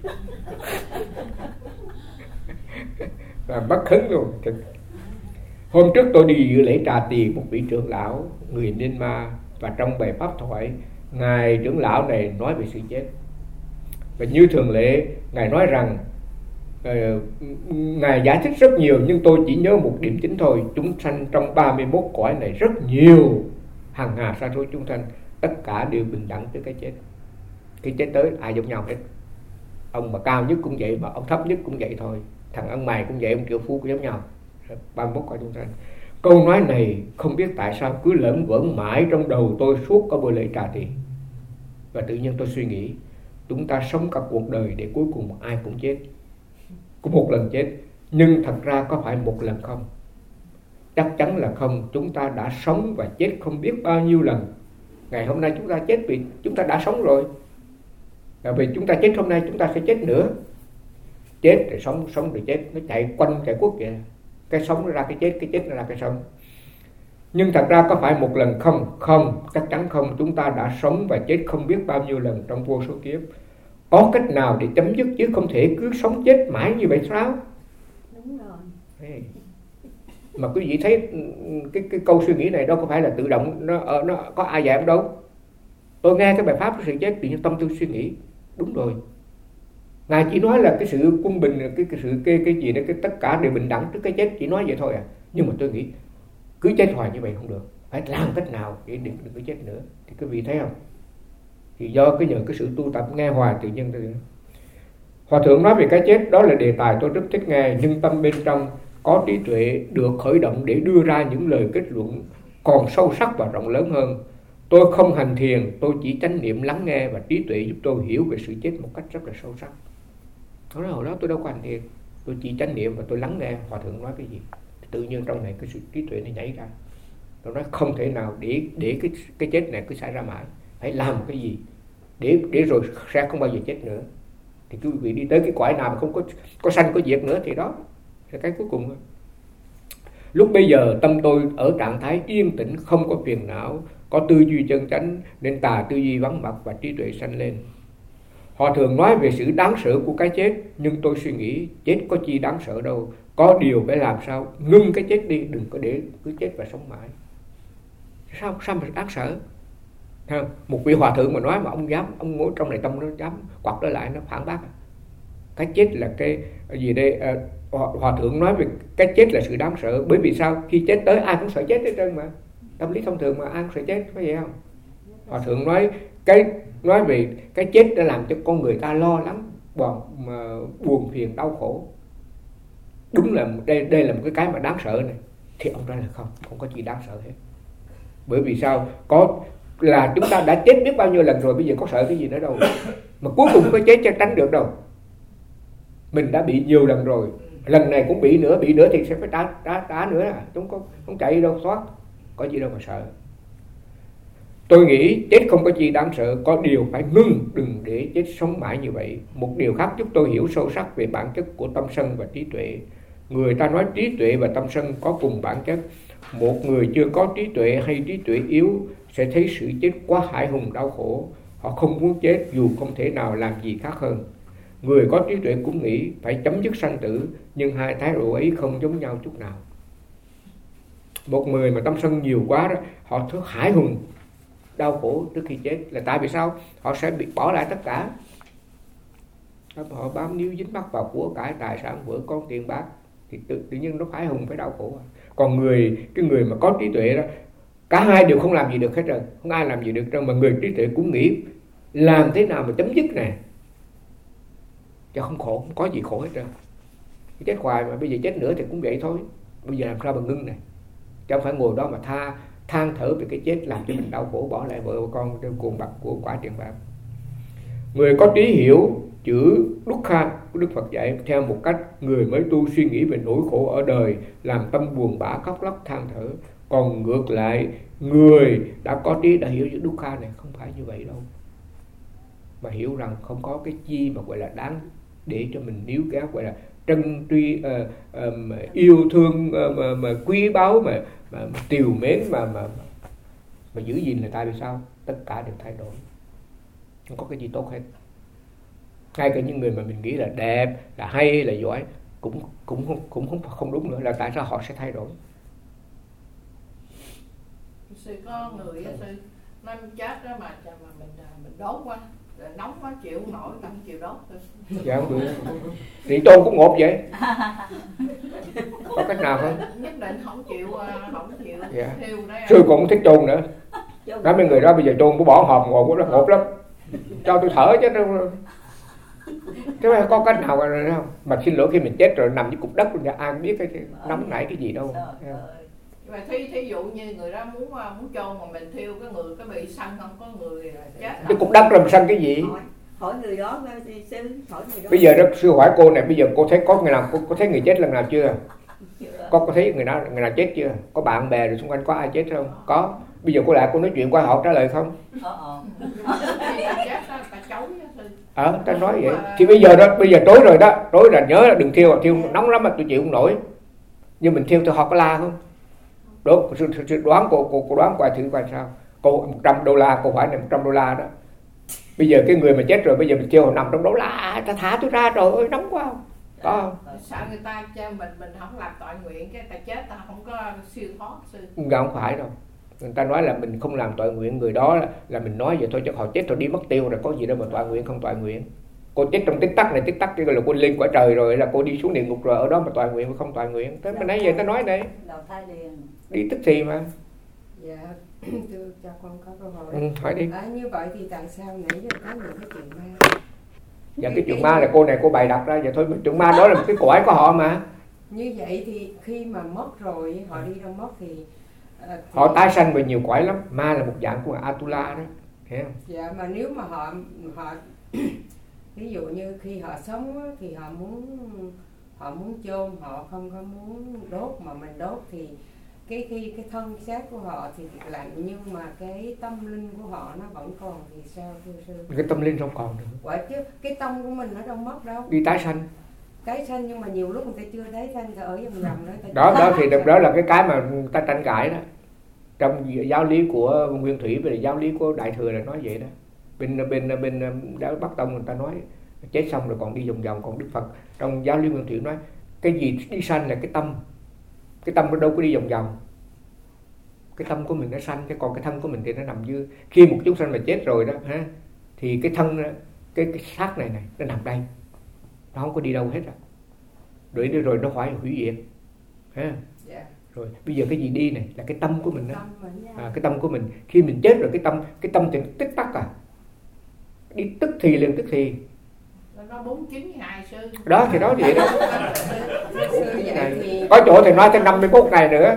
Và bất hứng luôn. Hôm trước tôi đi dự lễ trà tiền một vị trưởng lão người Myanmar, và trong bài pháp thoại, ngài trưởng lão này nói về sự chết. Và như thường lệ, ngài nói rằng uh, Ngài giải thích rất nhiều, nhưng tôi chỉ nhớ một điểm chính thôi. Chúng sanh trong ba mươi mốt cõi này rất nhiều, hàng hà sa số chúng sanh, tất cả đều bình đẳng trước cái chết. Khi chết tới ai giống nhau hết. Ông mà cao nhất cũng vậy, mà ông thấp nhất cũng vậy thôi. Thằng ăn mày cũng vậy, ông triệu phú cũng giống nhau. ba mươi mốt cõi chúng sanh. Câu nói này không biết tại sao cứ lởn vởn mãi trong đầu tôi suốt cả buổi lễ trà tỳ. Và tự nhiên tôi suy nghĩ, chúng ta sống cả cuộc đời để cuối cùng ai cũng chết, có một lần chết. Nhưng thật ra có phải một lần không? Chắc chắn là không. Chúng ta đã sống và chết không biết bao nhiêu lần. Ngày hôm nay chúng ta chết vì chúng ta đã sống rồi. Và vì chúng ta chết hôm nay chúng ta sẽ chết nữa. Chết rồi sống, sống rồi chết, nó chạy quanh chạy quốc vậy. Cái sống nó ra cái chết, cái chết nó ra cái sống. Nhưng thật ra có phải một lần không? Không, chắc chắn không. Chúng ta đã sống và chết không biết bao nhiêu lần trong vô số kiếp. Có cách nào để chấm dứt chứ không thể cứ sống chết mãi như vậy sao? Đúng rồi. Hey. Mà quý vị thấy cái, cái câu suy nghĩ này đâu có phải là tự động, nó, nó có ai dạy em đâu. Tôi nghe cái bài pháp của sự chết tự nhiên tâm tôi suy nghĩ, đúng rồi. Ngài chỉ nói là cái sự quân bình, cái, cái sự cái, cái gì đó, cái tất cả đều bình đẳng trước cái chết, chỉ nói vậy thôi à. Nhưng mà tôi nghĩ cứ chết hoài như vậy không được, phải làm cách nào để đừng đừng có chết nữa. Thì quý vị thấy không? Thì do cái nhờ cái sự tu tập nghe hoài tự nhiên tôi... Hòa thượng nói về cái chết, đó là đề tài tôi rất thích nghe, nhưng tâm bên trong có trí tuệ được khởi động để đưa ra những lời kết luận còn sâu sắc và rộng lớn hơn. Tôi không hành thiền, tôi chỉ chánh niệm lắng nghe, và trí tuệ giúp tôi hiểu về sự chết một cách rất là sâu sắc. Đó là hồi đó tôi đâu có hành thiền, tôi chỉ chánh niệm và tôi lắng nghe Hòa thượng nói cái gì. Tự nhiên trong này cái sự trí tuệ nó nhảy ra. Tôi nói không thể nào để để cái cái chết này cứ xảy ra mãi, phải làm cái gì để để rồi sẽ không bao giờ chết nữa. Thì quý vị đi tới cái cõi nào mà không có có sanh có diệt nữa thì đó là cái cuối cùng. Lúc bây giờ tâm tôi ở trạng thái yên tĩnh, không có phiền não, có tư duy chân chánh, nên tà tư duy vắng mặt và trí tuệ sanh lên. Họ thường nói về sự đáng sợ của cái chết, nhưng tôi suy nghĩ chết có chi đáng sợ đâu. Có điều phải làm sao ngưng cái chết đi, đừng có để cứ chết và sống mãi. Sao sao mà đáng sợ? Không? Một vị hòa thượng mà nói mà ông dám, ông ngồi trong này tâm nó dám quặp trở lại, nó phản bác. Cái chết là cái gì đây? À, hòa thượng nói về cái chết là sự đáng sợ, bởi vì sao? Khi chết tới ai cũng sợ chết hết trơn mà. Tâm lý thông thường mà ai cũng sợ chết, phải vậy không? Hòa thượng nói cái nói về cái chết đã làm cho con người ta lo lắng, buồn, mà buồn phiền đau khổ. Đúng là đây đây là một cái cái mà đáng sợ này. Thì ông nói là không, không có gì đáng sợ hết. Bởi vì sao? Có là chúng ta đã chết biết bao nhiêu lần rồi, bây giờ có sợ cái gì nữa đâu. Mà cuối cùng có chết chắc tránh được đâu. Mình đã bị nhiều lần rồi, lần này cũng bị nữa, bị nữa thì sẽ phải trả trả trả nữa à. Chúng có không chạy đâu thoát, có gì đâu mà sợ. Tôi nghĩ chết không có gì đáng sợ, có điều phải ngưng, đừng để chết sống mãi như vậy. Một điều khác giúp tôi hiểu sâu sắc về bản chất của tâm sân và trí tuệ. Người ta nói trí tuệ và tâm sân có cùng bản chất. Một người chưa có trí tuệ hay trí tuệ yếu sẽ thấy sự chết quá hãi hùng đau khổ. Họ không muốn chết dù không thể nào làm gì khác hơn. Người có trí tuệ cũng nghĩ phải chấm dứt sanh tử, nhưng hai thái độ ấy không giống nhau chút nào. Một người mà tâm sân nhiều quá đó, họ thấy hãi hùng đau khổ trước khi chết là tại vì sao? Họ sẽ bị bỏ lại tất cả. Họ bám níu dính mắc vào của cải, tài sản, vợ con, tiền bạc, thì tự, tự nhiên nó phải hùng phải đau khổ. Còn người cái người mà có trí tuệ đó, cả hai đều không làm gì được hết rồi, không ai làm gì được đâu, mà người trí tuệ cũng nghĩ làm thế nào mà chấm dứt nè, chứ không khổ, không có gì khổ hết trơn. Chết hoài mà bây giờ chết nữa thì cũng vậy thôi. Bây giờ làm sao mà ngưng này, chứ không phải ngồi đó mà tha than thở về cái chết làm cho mình đau khổ, bỏ lại vợ con trên cuồng bạc của quả tiền bạc. Người có trí hiểu chữ Dukkha của Đức Phật dạy theo một cách người mới tu suy nghĩ về nỗi khổ ở đời, làm tâm buồn bã khóc lóc than thở. Còn ngược lại, người đã có trí đã hiểu chữ Dukkha này không phải như vậy đâu, mà hiểu rằng không có cái chi mà gọi là đáng để cho mình níu kéo, gọi là trân truy, uh, um, yêu thương, uh, mà, mà quý báu, mà, mà, mà tiều mến, mà, mà, mà giữ gìn là tại vì sao? Tất cả đều thay đổi, không có cái gì tốt hết. Ngay cả những người mà mình nghĩ là đẹp, là hay, là giỏi cũng cũng không cũng không không đúng nữa, là tại sao họ sẽ thay đổi? Sư có người á sư, nó chết đó mà mà mình mình đốn quá, nóng quá chịu không nổi, tao chịu đốt thôi. Dạ không được. Thì Tôn cũng ngột vậy. Có cách nào không? Nhất định không chịu, không chịu dạ. thiêu đấy. Sư cũng không thích chôn nữa. Nói mấy người đó bây giờ chôn cũng bỏ hòm ngột nó ngột lắm. Cho tôi thở chứ đâu. Thế có cách nào rồi không? Mà xin lỗi khi mình chết rồi nằm với cục đất rồi ai biết cái nóng nảy cái gì đâu. Mà thí, thí dụ như người đó muốn muốn chôn mà mình thiêu cái người có bị sân không, có người chết. Cái cục đất rồi mà sân cái gì? Hỏi, hỏi người đó sư, hỏi người đó. Bây giờ đó sư hỏi cô này, bây giờ cô thấy có người nào, cô, cô thấy người chết lần nào chưa? Chưa. Có có thấy người nào người nào chết chưa? Có bạn bè rồi xung quanh có ai chết không? Có. Bây giờ cô lại cô nói chuyện qua họ trả lời không? Ờ Ờ, ta nói vậy. Thì bây giờ đó, bây giờ tối rồi đó, tối là nhớ là đừng thiêu, thiêu nóng lắm mà tôi chịu không nổi. Nhưng mình thiêu tôi họ có la không? Đúng, sự đoán cô, cô, cô đoán qua thử coi sao. Cô một trăm đô la, cô hỏi này một trăm đô la đó. Bây giờ cái người mà chết rồi, bây giờ mình thiêu họ nằm trong đó la, ta thả tôi ra rồi, ơi nóng quá. Có không? Sợ người ta cho mình, mình không làm tội nguyện, cái ta chết ta không có siêu thoát sư. Không phải đâu. Người ta nói là mình không làm tội nguyện, người đó là, là mình nói vậy thôi, chứ họ chết rồi đi mất tiêu rồi, có gì đâu mà tội nguyện không tội nguyện. Cô chết trong tích tắc này, tích tắc kia là cô lên quả trời rồi, là cô đi xuống địa ngục rồi, ở đó mà tội nguyện không tội nguyện. Thế mà nãy giờ ta nói đây. Đi tức thì mà. Dạ, thưa cho con có câu hỏi. Ừ, hỏi đi. À, như vậy thì tại sao nãy giờ có những cái chuyện ma? Dạ cái chuyện ma là cô này cô bày đặt ra, vậy thôi chuyện ma đó là một cái cõi của họ mà. Như vậy thì khi mà mất rồi, họ đi đâu mất thì, uh, thì... họ tái sanh về nhiều cõi lắm. Ma là một dạng của Atula đó, hiểu không? Dạ, mà nếu mà họ họ ví dụ như khi họ sống á, thì họ muốn họ muốn chôn, họ không có muốn đốt mà mình đốt thì cái khi cái thân xác của họ thì lạnh, nhưng mà cái tâm linh của họ nó vẫn còn thì sao thưa sư? Cái tâm linh không còn nữa. Quả chứ cái tâm của mình nó đâu mất đâu. Đi tái sanh. Tái sanh nhưng mà nhiều lúc người ta chưa tái sanh, ta ở vòng vòng đó. Đó đó thì đó là cái cái mà người ta tranh cãi đó. Trong giáo lý của Nguyên Thủy và giáo lý của Đại Thừa là nói vậy đó. Bên bên bên Đạo Bắc Tông người ta nói chết xong rồi còn đi vòng vòng, còn Đức Phật trong giáo lý Nguyên Thủy nói cái gì đi sanh là cái tâm. Cái tâm nó đâu có đi vòng vòng. Cái tâm của mình nó sanh, chứ còn cái thân của mình thì nó nằm dưới. Khi một chúng sanh mà chết rồi đó ha, thì cái thân cái cái xác này này nó nằm đây, nó không có đi đâu hết rồi. Rồi đi rồi nó phải hủy diệt ha. Yeah. Rồi bây giờ cái gì đi này là cái tâm của mình đó. À, cái tâm của mình khi mình chết rồi cái tâm cái tâm thì tích tắc à, đi tức thì liền tức thì. Nó bốn chín ngày sư. Đó thì đó vậy đó. Này, có chỗ thì nói tới năm mươi mốt ngày nữa.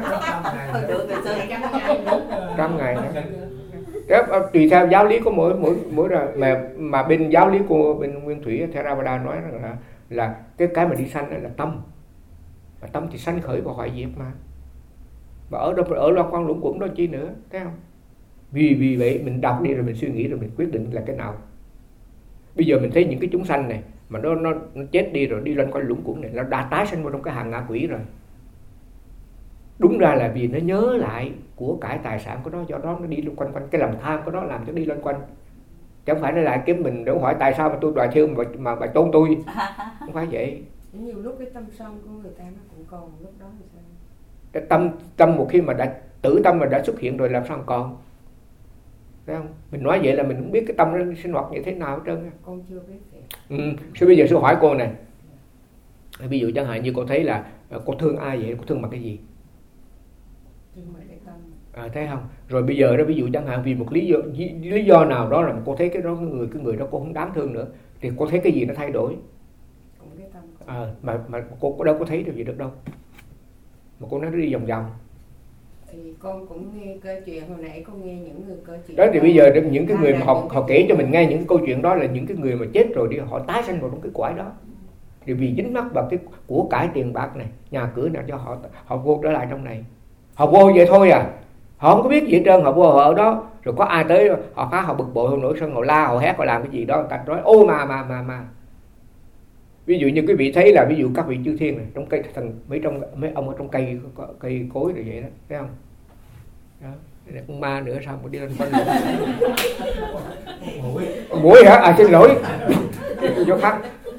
Trăm ngày nữa. Đó, tùy theo giáo lý của mỗi mỗi mỗi rồi mà mà bên giáo lý của bên Nguyên Thủy Theravada nói rằng là là cái cái mà đi sanh là tâm. Và tâm thì sanh khởi và hoại diệt mà. Và ở đâu ở loa quan luẩn quẩn đó chi nữa, thấy không? Vì vì vậy mình đọc đi rồi mình suy nghĩ rồi mình quyết định là cái nào. Bây giờ mình thấy những cái chúng sanh này mà nó nó, nó chết đi rồi đi lên quanh luẩn quẩn này, nó đã tái sanh vào trong cái hàng ngạ quỷ rồi. Đúng ra là vì nó nhớ lại của cải tài sản của nó, do đó nó đi lên quanh quanh cái lòng tham của nó làm cho đi lên quanh. Chẳng phải nó lại kiếm mình để hỏi tại sao mà tôi đòi thiêu mà mà bà tôn tôi. Không phải vậy. Nhiều lúc cái tâm sân của người ta nó cũng còn lúc đó thì sao? Cái tâm tâm một khi mà đã tử tâm mà đã xuất hiện rồi làm sao còn? Thấy không? Mình nói vậy là mình không biết cái tâm nó sinh hoạt như thế nào hết trơn. Con chưa biết vậy. Ừ. Sư bây giờ sư hỏi cô này. Ví dụ chẳng hạn như cô thấy là cô thương ai vậy? Cô thương bằng cái gì? Thương bằng cái tâm. À, thấy không? Rồi bây giờ đó ví dụ chẳng hạn vì một lý do lý do nào đó là cô thấy cái đó cái người cái người đó cô không đáng thương nữa thì cô thấy cái gì nó thay đổi? Cũng cái tâm. À, mà mà cô đâu có thấy được gì được đâu. Mà cô nói nó đi vòng vòng. Thì con cũng nghe câu chuyện hồi nãy con nghe những người câu chuyện đó thì bây giờ những cái người mà họ họ kể cho mình nghe những câu chuyện đó là những cái người mà chết rồi đi họ tái sanh vào trong cái cõi đó, thì vì dính mắc vào cái của cải tiền bạc này, nhà cửa nào cho họ họ vô trở lại trong này, họ vô vậy thôi à, họ không có biết gì hết trơn, họ vô họ ở đó rồi có ai tới họ phá họ bực bội họ nổi sân họ la họ hét họ làm cái gì đó, người ta nói ô mà mà mà mà ví dụ như quý vị thấy là ví dụ các vị chư thiên này trong cây thần mấy trong mấy ông ở trong cây cây cối rồi vậy đó, thấy không? Đó, đây là con ma nữa sao mà đi lên quanh mũi mũi hả? À xin lỗi vô khác.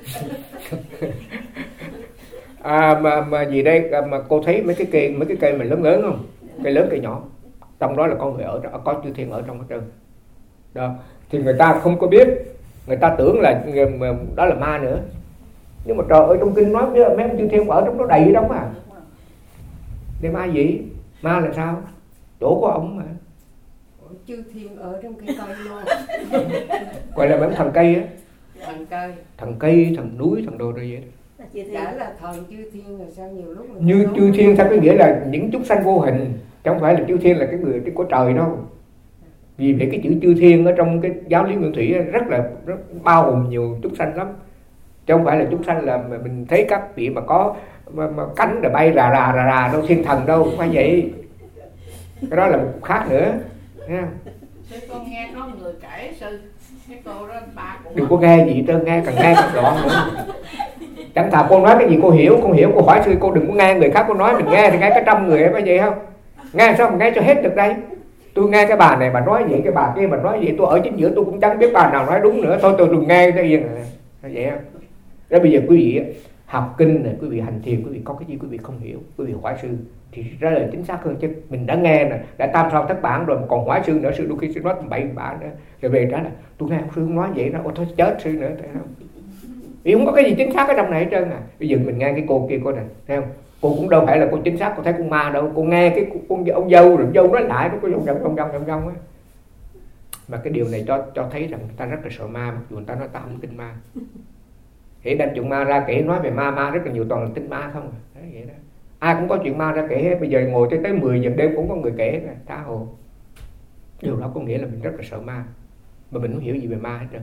À mà mà gì đây mà cô thấy mấy cái cây mấy cái cây mình lớn lớn không? Cây lớn cây nhỏ, trong đó là con người ở có chư thiên ở trong hết trơn. Đó thì người ta không có biết người ta tưởng là đó là ma nữa. Nhưng mà trời ơi, trong kinh nói mấy ông chư thiên ở trong đó đầy đâu à. Để ma gì? Ma là sao? Chỗ của ông mà. Chư thiên ở trong cái cây luôn. Gọi là mấy thần cây á. Thần cây. Thần cây, thần núi, thần đồ rồi vậy. Đã là thần chư thiên rồi sao nhiều lúc như chư thiên theo cái nghĩa là những chúng sanh vô hình, chứ không phải là chư thiên là cái người cái của trời đâu. Vì vậy cái chữ chư thiên ở trong cái giáo lý Nguyên Thủy rất là rất bao gồm nhiều chúng sanh lắm, chứ không phải là chúng sanh là mình thấy các vị mà có mà, mà cánh là bay rà rà rà rà đâu, thiên thần đâu, không phải vậy. Cái đó là một khác nữa, thấy không? Sư con nghe có người kể sư cái cô đó ba cũng đừng có nghe gì hết trơn, nghe càng nghe càng loạn nữa. Chẳng thà cô nói cái gì cô hiểu, cô hiểu cô hỏi sư, cô đừng có nghe người khác cô nói mình nghe thì nghe cả trăm người phải vậy không? Nghe sao mà nghe cho hết được đây? Tôi nghe cái bà này bà nói vậy, cái bà kia bà nói vậy, tôi ở chính giữa tôi cũng chẳng biết bà nào nói đúng nữa, thôi tôi đừng nghe cái yên này, vậy không? Đó bây giờ quý vị học kinh này, quý vị hành thiền, quý vị có cái gì quý vị không hiểu, quý vị hỏi sư thì ra lời chính xác hơn, chứ mình đã nghe nè, đã tam sao thất bản rồi mà còn hỏi sư nữa, sư đôi khi sư nói bậy bạ nữa, rồi về trả là tôi nghe sư nói vậy đó, ôi thôi chết sư nữa, thấy không? Vì không có cái gì chính xác ở trong này hết trơn à. Bây giờ mình nghe cái cô kia cô này, thấy không? Cô cũng đâu phải là cô chính xác, cô thấy con ma đâu, cô nghe cái con ông dâu rồi dâu nói lại, nó có vòng vòng vòng vòng vòng vòng á. Mà cái điều này cho cho thấy rằng người ta rất là sợ ma, mặc dù người ta nói ta không tin ma. Hễ đem chuyện ma ra kể nói về ma, ma rất là nhiều, toàn là tin ma không à. Đấy, vậy đó. Ai cũng có chuyện ma ra kể hết, bây giờ ngồi tới tới mười giờ đêm cũng có người kể nè, tha hồ. Điều đó có nghĩa là mình rất là sợ ma, mà mình không hiểu gì về ma hết trơn.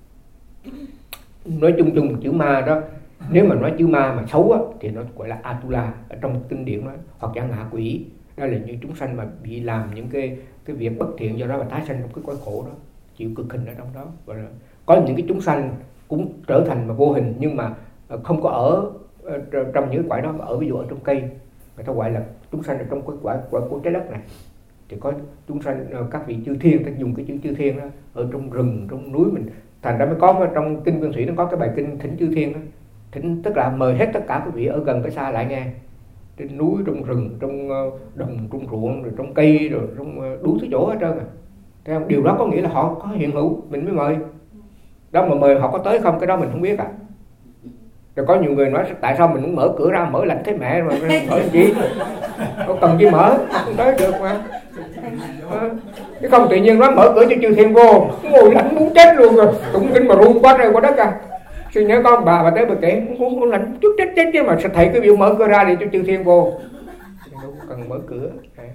Nói chung chung một chữ ma đó, nếu mà nói chữ ma mà xấu á, thì nó gọi là Atula ở trong kinh điển đó, hoặc giả ngạ quỷ. Đó là những chúng sanh mà bị làm những cái cái việc bất thiện, do đó mà tái sanh trong cái cõi khổ đó, chịu cực hình ở trong đó. Và có những cái chúng sanh cũng trở thành mà vô hình, nhưng mà không có ở trong những quả đó, mà ở ví dụ ở trong cây, người ta gọi là chúng sanh ở trong cái quả, quả của trái đất này. Thì có chúng sanh các vị chư thiên, ta dùng cái chữ chư thiên đó, ở trong rừng, trong núi mình. Thành ra mới có trong kinh Nguyên Thủy nó có cái bài kinh thỉnh chư thiên đó. Thỉnh tức là mời hết tất cả quý vị ở gần tới xa lại nghe. Trên núi, trong rừng, trong đồng, trong ruộng, rồi trong cây, rồi trong đủ thứ chỗ hết trơn à. Thấy không? Điều đó có nghĩa là họ có hiện hữu, mình mới mời. Đó mà mời họ có tới không, cái đó mình không biết à. Rồi có nhiều người nói tại sao mình cũng mở cửa ra, mở lạnh thế mẹ mà mở làm chi? Có cần gì mở, không tới được mà. À, chứ không tự nhiên nó mở cửa cho chư thiên vô, ngồi lạnh muốn chết luôn rồi, tụng kinh mà run quá trời quá đất à. Sư nhớ có bà bà tới bà kể muốn muốn lạnh chút chết chết chứ, mà thầy cứ biểu mở cửa ra để cho chư thiên vô, đâu cần mở cửa.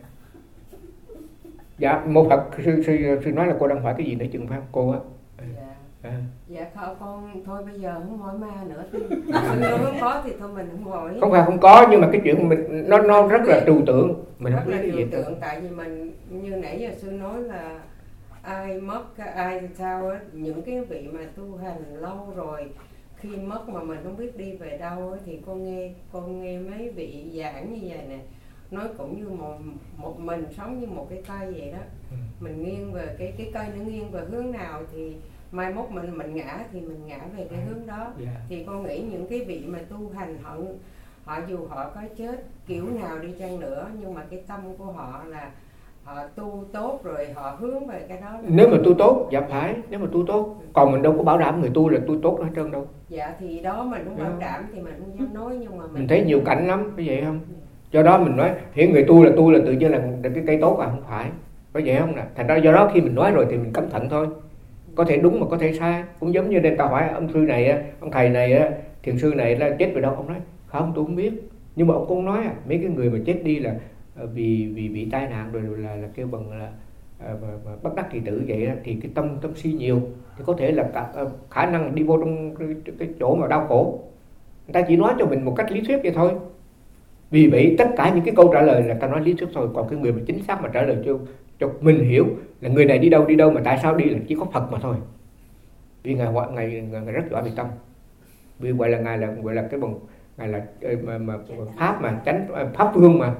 Dạ một thật sư, sư, sư nói là cô đang hỏi cái gì nữa chừng phải không cô á? Dạ. À. Dạ không, con thôi bây giờ không hỏi ma nữa thì nếu không có thì thôi mình không hỏi. Không phải không có, nhưng mà cái chuyện mình nó nó rất là trừu tượng, mình rất không biết là cái gì tượng, tại vì mình như nãy giờ sư nói là ai mất ai sao á, những cái vị mà tu hành lâu rồi khi mất mà mình không biết đi về đâu á, thì con nghe con nghe mấy vị giảng như vậy nè, nói cũng như một một mình sống như một cái cây vậy đó. Ừ. Mình nghiêng về cái cái cây nó nghiêng về hướng nào thì mai mốt mình mình ngã thì mình ngã về cái hướng đó. Yeah. Thì con nghĩ những cái vị mà tu hành họ họ dù họ có chết kiểu nào đi chăng nữa, nhưng mà cái tâm của họ là họ tu tốt rồi, họ hướng về cái đó. Nếu mà tu tốt, dạ phải, nếu mà tu tốt. Còn mình đâu có bảo đảm người tu là tu tốt hết trơn đâu. Dạ thì đó mình không bảo đảm thì mình không dám nói, nhưng mà mình, mình thấy nhiều cảnh lắm, có vậy không? Do đó mình nói hiện người tu là tu là tự nhiên là cái cây tốt à, không phải, có vậy không nè. Thành ra do đó khi mình nói rồi thì mình cẩn thận thôi. Có thể đúng mà có thể sai. Cũng giống như đây ta hỏi ông sư này, ông thầy này, thiền sư này là chết về đâu, ông nói không tôi không biết. Nhưng mà ông cũng nói mấy cái người mà chết đi là vì vì bị tai nạn rồi là là kêu bằng là à, mà, mà bất đắc kỳ tử vậy đó, thì cái tâm tâm si nhiều thì có thể là cả, khả năng đi vô trong cái, cái chỗ mà đau khổ. Người ta chỉ nói cho mình một cách lý thuyết vậy thôi. Vì vậy tất cả những cái câu trả lời là ta nói lý thuyết thôi, còn cái người mà chính xác mà trả lời cho cho mình hiểu là người này đi đâu đi đâu mà tại sao đi là chỉ có Phật mà thôi. Vì ngài ngài, ngài, ngài rất giỏi về tâm. Vì gọi là ngài là gọi là cái bằng ngài là mà, mà pháp mà chánh pháp vương mà.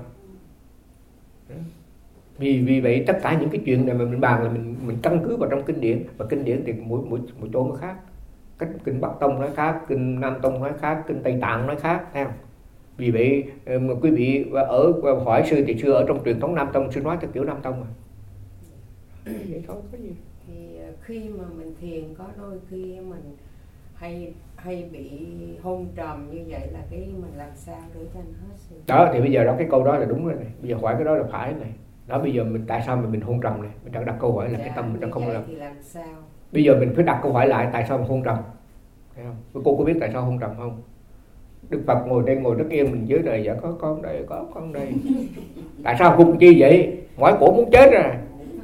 Vì vì vậy tất cả những cái chuyện này mà mình bàn là mình mình căn cứ vào trong kinh điển, và kinh điển thì mỗi mỗi mỗi chỗ nó khác. Cách kinh Bắc Tông nói khác, kinh Nam Tông nói khác, kinh Tây Tạng nói khác, thấy không? Vì vậy mà quý vị ở hỏi sư thì sư ở trong truyền thống Nam Tông, sư nói theo kiểu Nam Tông mà. Vậy thôi có gì. thì khi mà mình thiền có đôi khi mình hay hay bị hôn trầm như vậy, là cái mình làm sao để cho nó hết sự đó. Thì bây giờ đó cái câu đó là đúng rồi này, bây giờ hỏi cái đó là phải này. Đó, bây giờ mình tại sao mà mình hôn trầm này, mình đang đặt câu hỏi là dạ, cái tâm mình đang không vậy làm. thì làm sao? Bây giờ mình phải đặt câu hỏi lại tại sao mà hôn trầm, thấy không? Cô có biết tại sao hôn trầm không? Đức Phật ngồi đây ngồi rất yên, mình dưới đời dạ có con đây có con đây. Tại sao hôn chi vậy? Mỏi cổ muốn chết rồi.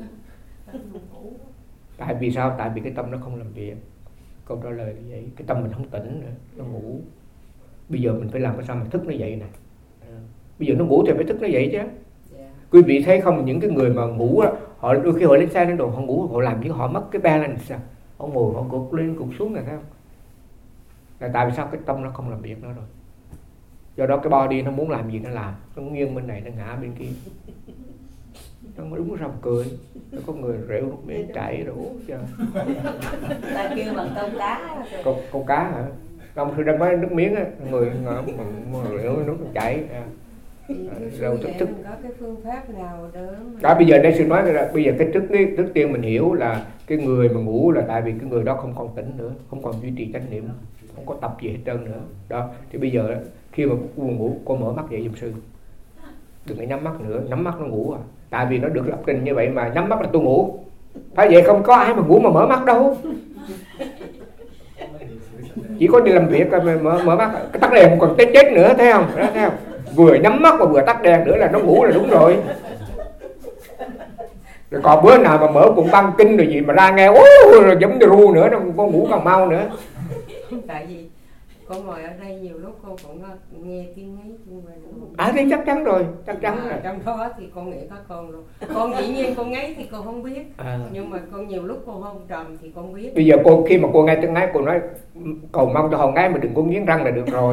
Tại vì sao? Tại vì cái tâm nó không làm việc. Câu trả lời là vậy. Cái tâm mình không tỉnh nữa, nó ngủ. Bây giờ mình phải làm cái sao mà thức nó dậy nè. Bây giờ nó ngủ thì phải thức nó dậy chứ. Yeah. Quý vị thấy không, những cái người mà ngủ đó, họ đôi khi họ lên xe lên đồ, họ ngủ, họ làm chứ họ mất cái balance sao? Họ ngồi họ gục lên gục xuống này, thấy không? Là tại vì sao? Cái tâm nó không làm việc nữa rồi. Do đó cái body nó muốn làm gì nó làm, nó nghiêng bên này nó ngã bên kia. Nó mới đúng ra một cười. Nó có người rượu nước miếng chảy rồi uống chưa? Ta kêu bằng câu cá. Câu, câu cá hả? Ông sư đang có nước miếng á, người ngậm rượu nước chảy. Rồi thức thức có cái phương pháp nào đó mà... Đó, bây giờ đây sư nói là bây giờ cái trước cái trước tiên mình hiểu là cái người mà ngủ là tại vì cái người đó không còn tỉnh nữa, không còn duy trì chánh niệm, không có tập gì hết trơn nữa. Đó, thì bây giờ khi mà buồn ngủ cô mở mắt dậy giùm sư, đừng có nhắm mắt nữa, nhắm mắt nó ngủ à. Tại vì nó được lập trình như vậy mà nhắm mắt là tôi ngủ, phải vậy không? Có ai mà ngủ mà mở mắt đâu, chỉ có đi làm việc mà mở, mở mắt. Cái tắt đèn còn chết chết nữa, thấy không? Đó, thấy không? Vừa nhắm mắt mà vừa tắt đèn nữa là nó ngủ là đúng rồi. Rồi còn bữa nào mà mở cuộn băng kinh rồi gì mà ra nghe ú rồi giống như ru nữa, nó không có ngủ còn mau nữa. Tại vì con ngồi ở đây nhiều lúc con cũng nghe tiếng ấy chung về nữa. À thì chắc chắn rồi, chắc chắn à, rồi. Trong đó thì con nghĩ có con luôn. Con dĩ nhiên con ngáy thì con không biết, à. Nhưng mà con nhiều lúc con hôn trầm thì con biết. Bây giờ cô khi mà cô nghe tiếng ngáy cô nói cầu mong cho hòn ngáy mà đừng có nghiến răng là được rồi.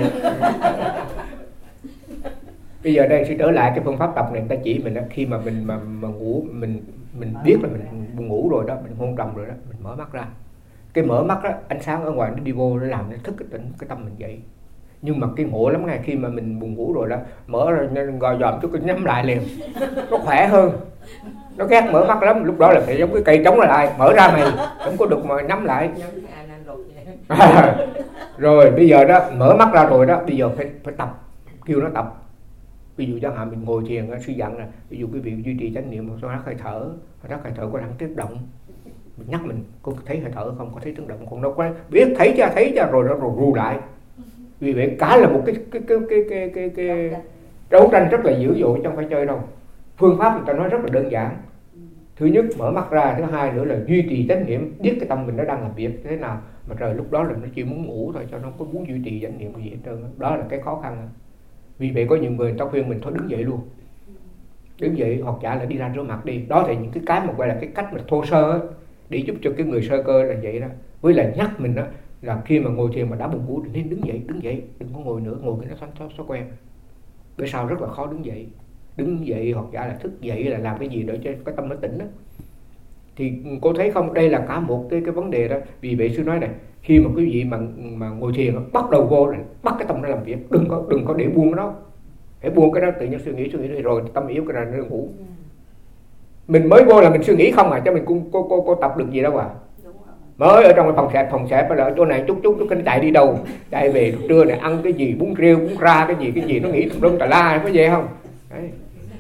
Bây giờ đây sẽ trở lại cái phương pháp tập này, người ta chỉ mình đó, khi mà mình mà, mà ngủ mình mình biết là mình buồn ngủ rồi đó, mình hôn trầm rồi đó, mình mở mắt ra. Cái mở mắt đó, ánh sáng ở ngoài nó đi vô, nó làm nó thức cái tỉnh cái tâm mình dậy. Nhưng mà cái ngộ lắm ngay khi mà mình buồn ngủ rồi đó, mở ra gò dòm chút cái nhắm lại liền, nó khỏe hơn. Nó ghét mở mắt lắm, lúc đó là phải giống cái cây trống lại, mở ra mày, không có được mà nhắm lại. À, rồi bây giờ đó mở mắt ra rồi đó, bây giờ phải phải tập, kêu nó tập. Ví dụ chẳng hạn mình ngồi thiền, sư dặn là ví dụ cái việc duy trì chánh niệm cho rắc hơi thở, rắc hơi thở có đang tiếng động, mình nhắc mình có thấy hơi thở không, có thấy tiếng động không, nó có biết thấy chưa thấy chưa rồi nó rồi ru lại. Vì vậy cả là một cái cái cái cái cái cái, cái đấu tranh rất là dữ dội, chứ không phải chơi đâu. Phương pháp người ta nói rất là đơn giản. Thứ nhất mở mắt ra, thứ hai nữa là duy trì chánh niệm, biết cái tâm mình nó đang làm việc thế nào, mà trời lúc đó là nó chỉ muốn ngủ thôi, cho nó không có muốn duy trì chánh niệm gì hết trơn. Đó là cái khó khăn. Vì vậy có nhiều người người ta khuyên mình thôi đứng dậy luôn, đứng dậy hoặc giả là đi ra rửa mặt đi. Đó là những cái cái mà gọi là cái cách mà thô sơ á, để giúp cho cái người sơ cơ là vậy đó. Với lại nhắc mình đó là khi mà ngồi thiền mà đã buồn ngủ thì nên đứng dậy, đứng dậy, đừng có ngồi nữa, ngồi cái nó thói thói thói quen. Bởi sao rất là khó đứng dậy, đứng dậy hoặc giả là thức dậy là làm cái gì để cho cái tâm nó tỉnh đó. Thì cô thấy không, đây là cả một cái cái vấn đề đó. Vì vậy sư nói này, khi mà quý vị mà mà ngồi thiền bắt đầu vô là bắt cái tâm nó làm việc, đừng có đừng có để buông cái đó, hãy buông cái đó tự nhiên suy nghĩ suy nghĩ rồi tâm yếu cái này nó ngủ. Mình mới vô là mình suy nghĩ không à, cho mình cô cô cô, cô tập được gì đâu à. Mới ở trong cái phòng xẹp phòng xẹp ở chỗ này chút chút chút cái chạy đi đâu, chạy về trưa này ăn cái gì, bún riêu bún ra cái gì cái gì nó nghĩ tùm lum tà la, có vậy không? Đấy.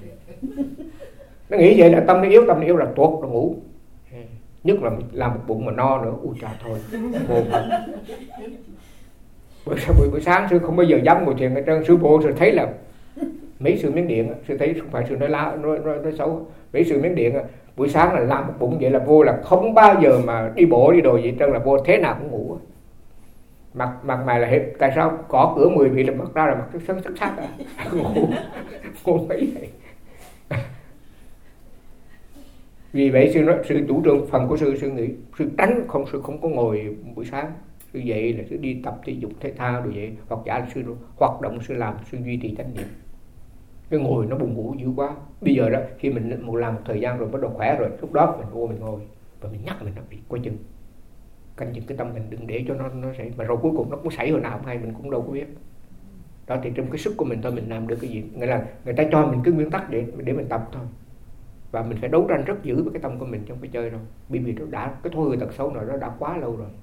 Nó nghĩ vậy là tâm nó yếu, tâm nó yếu là tuột nó ngủ. Nhất là làm một bụng mà no nữa, ui trời thôi. Bữa, buổi, buổi sáng sư không bao giờ dám ngồi thiền ở trên. Sư bộ sư thấy là mấy sư Miến Điện, sư thấy không phải sư nói lá nói, nói, nói xấu. Mấy sư Miến Điện buổi sáng là làm một bụng vậy là vô là không bao giờ mà đi bộ đi đồ gì trơn, là vô thế nào cũng ngủ. Mặt mặt mày là hết, tại sao có cửa mười vị là mặt ra là mặt sắc sắc sắc à. Ngủ ngủ mấy vậy. Vì vậy sư nói, sư chủ trương phần của sư sư nghĩ sư tránh không, sư không có ngồi buổi sáng, sư dậy là sư đi tập thể dục thể thao rồi vậy, hoặc giả là sư hoạt động, sư làm, sư duy trì chánh niệm. Cái ngồi nó buồn ngủ dữ quá. Bây giờ đó khi mình một làm một thời gian rồi bắt đầu khỏe rồi, lúc đó mình vô mình ngồi và mình nhắc mình nó bị coi chừng, canh chừng cái tâm mình đừng để cho nó nó xảy, mà rồi cuối cùng nó cũng xảy hồi nào không hay mình cũng đâu có biết. Đó thì trong cái sức của mình thôi mình làm được cái gì, nghĩa là người ta cho mình cái nguyên tắc để để mình tập thôi. và mình phải đấu tranh rất dữ với cái tâm của mình, chứ không phải chơi đâu. Bởi vì nó đã cái thói hư tật xấu này nó đã quá lâu rồi.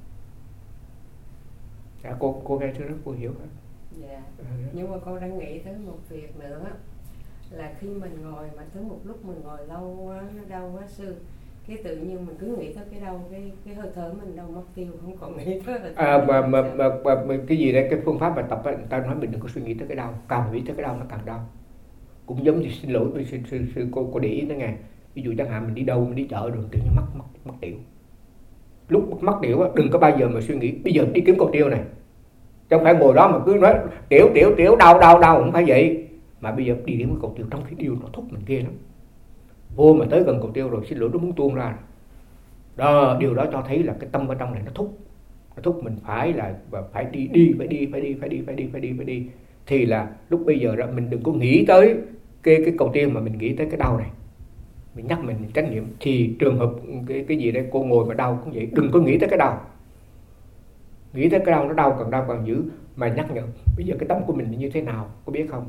Dạ, cô cô nghe thứ rất cô hiểu hết. Dạ. Ừ. Nhưng mà con đang nghĩ tới một việc nữa là khi mình ngồi mà tới một lúc mình ngồi lâu quá, nó đau quá sư, cái tự nhiên mình cứ nghĩ tới cái đau, cái cái hơi thở mình đâu mất tiêu, không còn nghĩ tới hơi thở. À, mà, mà, mà, mà, mà cái gì đấy, cái phương pháp mà tập ấy, người ta nói mình đừng có suy nghĩ tới cái đau, càng nghĩ tới cái đau nó càng đau. Cũng giống như xin lỗi với sư, sư, sư cô, cô để ý đó nghe. Ví dụ chẳng hạn mình đi đâu, mình đi chợ đường tự nhiên mắc mắc mắc điệu. Lúc mắc điệu á, đừng có bao giờ mà suy nghĩ bây giờ đi kiếm cầu tiêu này. Chứ không phải ngồi đó mà cứ nói tiểu tiểu tiểu đau đau đau, không phải vậy. Mà bây giờ đi đến cái cầu tiêu trong khi điêu nó thúc mình ghê lắm. Vô mà tới gần cầu tiêu rồi xin lỗi nó muốn tuôn ra. Đó, điều đó cho thấy là cái tâm ở trong này nó thúc. Nó thúc mình phải là phải đi đi phải đi phải đi phải đi phải đi phải đi phải đi. Thì là lúc bây giờ đó mình đừng có nghĩ tới cái cái cầu tiêu mà mình nghĩ tới cái đau này. Mình nhắc mình, mình trách nhiệm. Thì trường hợp cái cái gì đây cô ngồi mà đau cũng vậy, đừng có nghĩ tới cái đau. Nghĩ tới cái đau nó đau càng đau càng dữ, mà nhắc nhở bây giờ cái tâm của mình như thế nào, có biết không?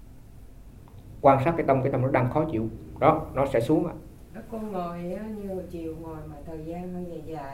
Quan sát cái tâm, cái tâm nó đang khó chịu đó, nó sẽ xuống ạ. Con ngồi á, như chiều ngồi mà thời gian hơi dài dài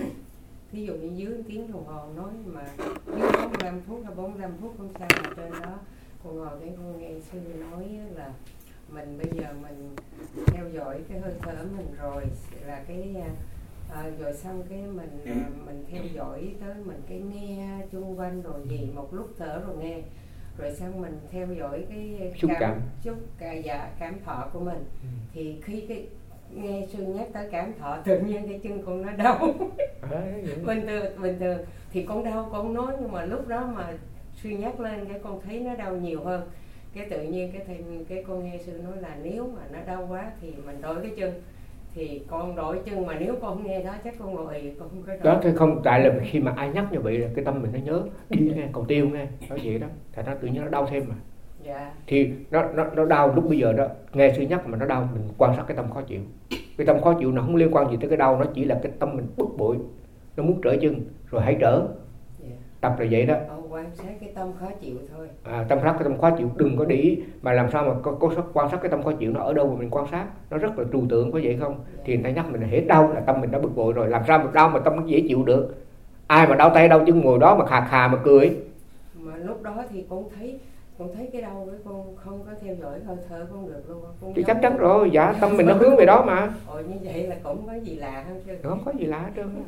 ví dụ như dưới tiếng đồng hồ nói mà dưới bốn mươi lăm phút hay bốn mươi lăm phút không sao, mà trên đó con ngồi cái con nghe sư nói là mình bây giờ mình theo dõi cái hơi thở mình rồi là cái à, rồi xong cái mình à, mình theo dõi tới mình cái nghe chung quanh rồi gì một lúc thở rồi nghe, rồi xong mình theo dõi cái xúc cảm xúc cảm dạ cảm thọ của mình. Ừ. Thì khi cái nghe sư nhắc tới cảm thọ tự nhiên cái chân con nó đau. À, bình thường bình thường thì con đau con nói, nhưng mà lúc đó mà sư nhắc lên cái con thấy nó đau nhiều hơn. Cái tự nhiên cái thầy cái con nghe sư nói là nếu mà nó đau quá thì mình đổi cái chân, thì con đổi chân, mà nếu con không nghe đó chắc con ngồi con không có đổi. Đó thì không, tại là khi mà ai nhắc như vậy là cái tâm mình nó nhớ đi nghe cầu tiêu nghe đó vậy đó, thì nó tự nhiên nó đau thêm mà. Dạ. Thì nó nó nó đau lúc bây giờ đó nghe sư nhắc mà nó đau, mình quan sát cái tâm khó chịu. Cái tâm khó chịu nó không liên quan gì tới cái đau, nó chỉ là cái tâm mình bực bội, nó muốn trở chân rồi hãy trở. Yeah. Tập là vậy đó. Ờ, quan sát cái tâm khó chịu thôi. À, tâm sát cái tâm khó chịu, đừng có để ý mà làm sao mà có, có quan sát cái tâm khó chịu nó ở đâu mà mình quan sát, nó rất là trừu tượng, có vậy không? Yeah. Thì người ta nhắc mình là hết đau là tâm mình đã bực bội rồi, làm sao mà đau mà tâm nó dễ chịu được? Ai mà đau tay đau chân ngồi đó mà khà khà mà cười. Mà lúc đó thì con thấy con thấy cái đau với con không có theo dõi hơi thở con được luôn. Con thì chắc chắn rồi, dạ tâm mình nó hướng về đó mà. Ồ, như vậy là cũng có gì lạ hơn chứ? Không có gì lạ hết trơn.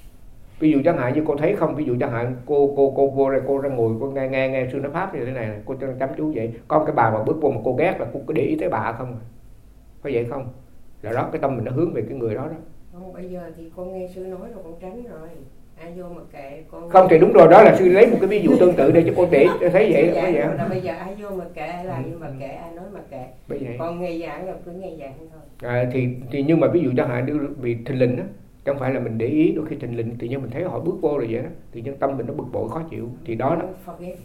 Ví dụ chẳng hạn như cô thấy không, ví dụ chẳng hạn cô cô cô vô đây cô ra ngồi cô nghe nghe nghe sư nói pháp như thế này này, cô chăm chú vậy, có một cái bà mà bước vô mà cô ghét là cô cứ để ý tới bà không, có vậy không? Là đó cái tâm mình nó hướng về cái người đó đó. Không, bây giờ thì con nghe sư nói rồi con tránh rồi. Ai vô mà kệ con. Không thì đúng rồi, đó là sư lấy một cái ví dụ tương tự để cho cô để thấy vậy dạ, vậy. Là bây giờ ai vô mà kệ, ai làm như mà kệ, ai nói mà kệ. Bây giờ con nghe giảng rồi cứ nghe giảng thôi. À, thì thì nhưng mà ví dụ chẳng hạn vì thình lình á, chẳng phải là mình để ý, đôi khi thình lình tự nhiên mình thấy họ bước vô rồi vậy đó, tự nhiên tâm mình nó bực bội khó chịu, thì đó là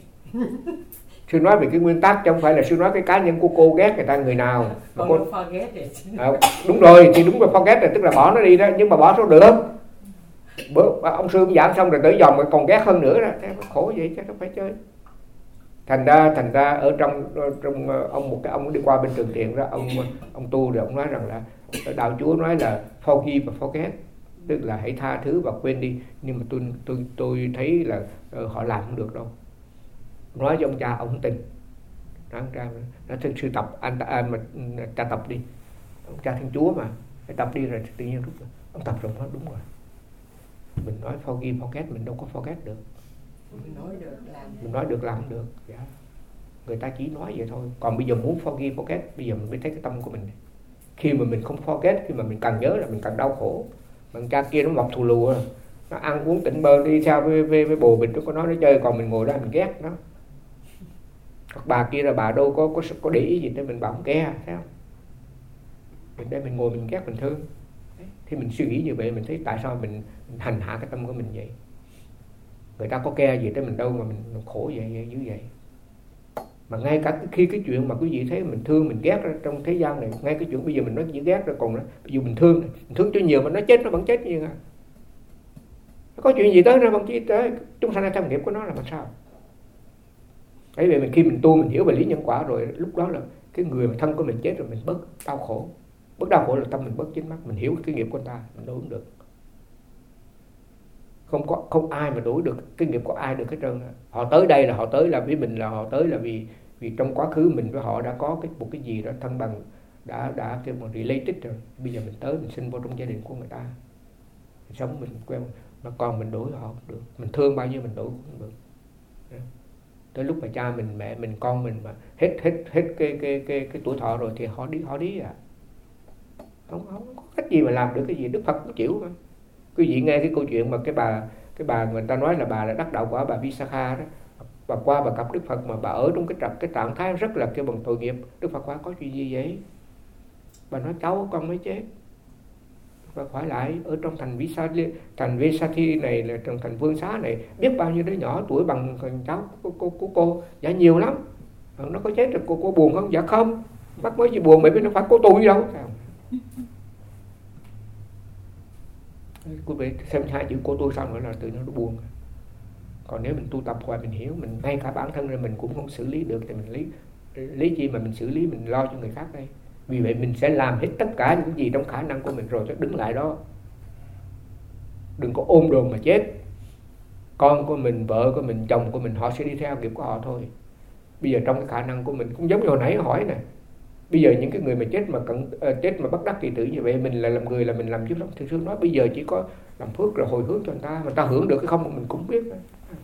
sư nói về cái nguyên tắc, chứ không phải là sư nói cái cá nhân của cô ghét người ta người nào. Con cô... forget à, đúng rồi, thì đúng là forget là tức là bỏ nó đi đó, nhưng mà bỏ sao được? Bữa ông sư giảng xong rồi tới dòng mà còn ghét hơn nữa đó, thế khổ vậy chắc nó phải chơi. Thành ra thành ra ở trong trong ông một cái ông đi qua bên Trường Thiện đó, ông ông tu rồi ông nói rằng là đạo Chúa nói là forgive và forget, tức là hãy tha thứ và quên đi, nhưng mà tôi tôi tôi thấy là uh, họ làm không được đâu. Nói với ông cha ông không tin. Nói ông cha nó thực sự tập anh ta à, mà cha tập đi, ông cha Thiên Chúa mà hãy tập đi, rồi tự nhiên lúc ông tập rồi nói đúng rồi. Mình nói forgive forget mình đâu có forget được. Mình nói được làm mình nói được làm không được. Dạ. Người ta chỉ nói vậy thôi. Còn bây giờ muốn forgive forget, bây giờ mình mới thấy cái tâm của mình. Khi mà mình không forget, khi mà mình càng nhớ là mình càng đau khổ. Bằng cha kia nó mọc thù lù rồi, nó ăn uống tỉnh bơ đi theo với, với, với bồ mình, nó có nói nó chơi, còn mình ngồi đó mình ghét nó. Các bà kia là bà đâu có có có để ý gì tới mình, bà không nghe, thấy không? Mình đây mình ngồi mình ghét mình thương. Thì mình suy nghĩ như vậy, mình thấy tại sao mình, mình hành hạ cái tâm của mình vậy? Người ta có care gì tới mình đâu mà mình, mình khổ vậy, vậy, như vậy. Mà ngay cả khi cái chuyện mà quý vị thấy mình thương, mình ghét trong thế gian này, ngay cái chuyện bây giờ mình nói chỉ ghét rồi, còn ví dụ mình thương, mình thương cho nhiều mà nó chết nó vẫn chết như vậy. Nó có chuyện gì tới nó vẫn chết tới, chúng sanh tham nghiệp của nó là làm sao? Bởi vì mình khi mình tu mình hiểu về lý nhân quả rồi, lúc đó là cái người mà thân của mình chết rồi mình bớt đau khổ. Bớt đau khổ là tâm mình bớt dính mắc, mình hiểu cái nghiệp của ta, mình đối được. Không có không ai mà đối được cái nghiệp của ai được hết trơn. Họ tới đây là họ tới là vì mình, là họ tới là vì vì trong quá khứ mình với họ đã có cái một cái gì đó thân bằng, đã đã kêu bằng related rồi. Bây giờ mình tới mình sinh vô trong gia đình của người ta, mình sống mình quen, mà còn mình đối họ không được, mình thương bao nhiêu mình đối cũng không được. Tới lúc mà cha mình, mẹ mình, con mình mà hết hết hết cái cái cái cái tuổi thọ rồi thì họ đi họ đi à. Không không có cách gì mà làm được cái gì. Đức Phật cũng chịu mà. Quý vị nghe cái câu chuyện mà cái bà cái bà người ta nói là bà là đắc đạo quả, bà Visakha đó, bà qua bà gặp Đức Phật mà bà ở trong cái trạng cái trạng thái rất là kêu bằng tội nghiệp. Đức Phật hỏi có chuyện gì vậy? Bà nói cháu con mới chết. Và hỏi lại ở trong thành Visati, thành Vesati này là trong thành Vương Xá này biết bao nhiêu đứa nhỏ tuổi bằng cháu của cô, cô, cô dạ nhiều lắm. Nó có chết rồi cô cô buồn không? Dạ không. Mắc mới gì buồn, bởi vì nó phải có tôi đâu. Quý vị xem hai chữ cô tôi xong rồi là tự nó buồn. Còn nếu mình tu tập hoài mình hiểu, mình ngay cả bản thân mình cũng không xử lý được thì mình lý lý chi mà mình xử lý, mình lo cho người khác đây. Vì vậy mình sẽ làm hết tất cả những gì trong khả năng của mình rồi cho đứng lại đó. Đừng có ôm đồn mà chết. Con của mình, vợ của mình, chồng của mình, họ sẽ đi theo nghiệp của họ thôi. Bây giờ trong cái khả năng của mình cũng giống như hồi nãy hỏi nè. Bây giờ những cái người mà chết mà cận, uh, chết mà bất đắc kỳ tử như vậy, mình là làm người là mình làm giúp lắm. Thì sư nói bây giờ chỉ có làm phước rồi hồi hướng cho người ta, mà người ta hưởng được cái không mình cũng biết.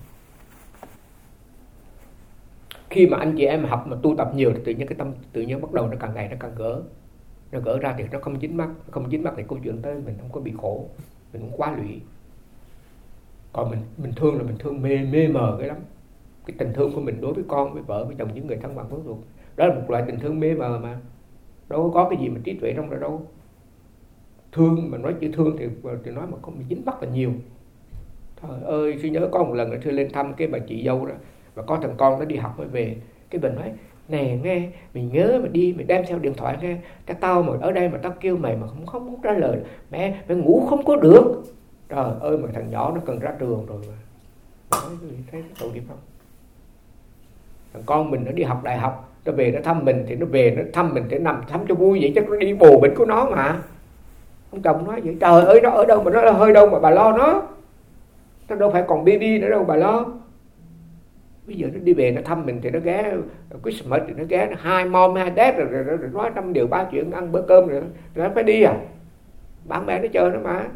Khi mà anh chị em học mà tu tập nhiều thì tự nhiên cái tâm tự nhiên bắt đầu nó càng ngày nó càng gỡ. Nó gỡ ra thì nó không dính mắc, không dính mắc thì câu chuyện tới mình không có bị khổ, mình không quá lụy. Còn mình mình thương là mình thương mê mê mờ cái lắm. Cái tình thương của mình đối với con, với vợ, với chồng, những người thân bằng phước ruột, đó là một loại tình thương mê mờ mà đâu có cái gì mà trí tuệ trong đó đâu. Thương mà nói chữ thương thì thì nói mà không bị dính mắc là nhiều. Trời ơi, tôi nhớ có một lần tôi lên thăm cái bà chị dâu đó, và có thằng con nó đi học mới về, cái mình nói nè nghe, mình nhớ mà đi mình đem theo điện thoại nghe, cái tao mà ở đây mà tao kêu mày mà không không, không trả lời, mẹ mẹ ngủ không có được. Trời ơi, mà thằng nhỏ nó cần ra trường rồi mà nói thấy tội nghiệp không? Thằng con mình nó đi học đại học, nó về nó thăm mình thì nó về nó thăm mình để nằm thăm cho vui vậy, chắc nó đi bồ bệnh của nó mà. Ông chồng nói vậy, trời ơi nó ở đâu mà nó hơi đâu mà bà lo nó, nó đâu phải còn baby nữa đâu bà lo. Bây giờ nó đi về nó thăm mình thì nó ghé Christmas thì nó ghé hai mom hai dad rồi, rồi, rồi, rồi nói năm điều ba chuyện, ăn bữa cơm rồi, rồi nó phải đi à. Bạn bè nó chơi nó mà.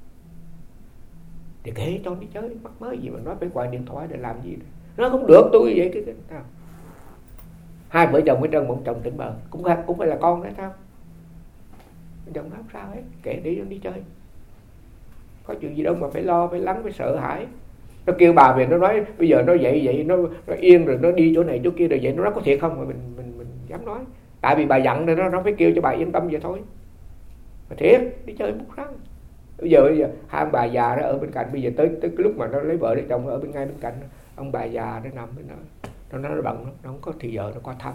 Thì kể cho nó đi chơi, mắc mới gì mà nói phải gọi điện thoại để làm gì. Nó không được tôi vậy cái, cái sao? Hai vợ chồng ở trên một chồng tỉnh bờ cũng cũng phải là con đấy sao? Chồng nó không sao hết, kệ đi nó đi chơi. Có chuyện gì đâu mà phải lo, phải lắng, phải sợ hãi. Nó kêu bà về nó nói bây giờ nó vậy vậy nó nó yên rồi nó đi chỗ này chỗ kia rồi vậy, nó nói có thiệt không mà mình mình mình dám nói. Tại vì bà giận rồi nó nó phải kêu cho bà yên tâm vậy thôi. Mà thiệt đi chơi bút răng. Bây giờ bây giờ hai ông bà già đó ở bên cạnh, bây giờ tới tới cái lúc mà nó lấy vợ lấy chồng ở bên ngay bên cạnh, ông bà già nó nằm bên đó, nó nói nó bận, nó không có thì giờ nó qua thăm.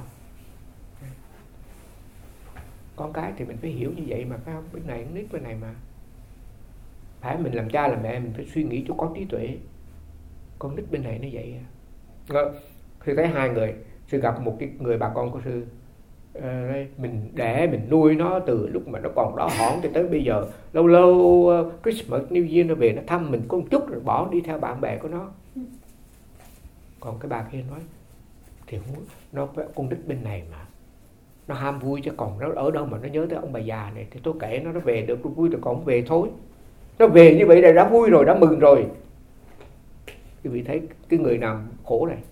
Con cái thì mình phải hiểu như vậy mà, phải không? Bên này nít bên này mà. Phải mình làm cha làm mẹ mình phải suy nghĩ cho có trí tuệ. Con nít bên này nó vậy à. Sư thấy hai người, sư gặp một cái người bà con của sư, à, đây, mình đẻ mình nuôi nó từ lúc mà nó còn đỏ hỏn cho tới bây giờ, lâu lâu uh, Christmas New Year nó về nó thăm mình có một chút rồi bỏ đi theo bạn bè của nó. Còn cái bà kia nói thì nó con nít bên này mà nó ham vui, chứ còn nó ở đâu mà nó nhớ tới ông bà già này. Thì tôi kể nó nó về được vui rồi còn về thôi. Nó về như vậy là đã vui rồi, đã mừng rồi. Quý vị thấy cái người nào khổ này,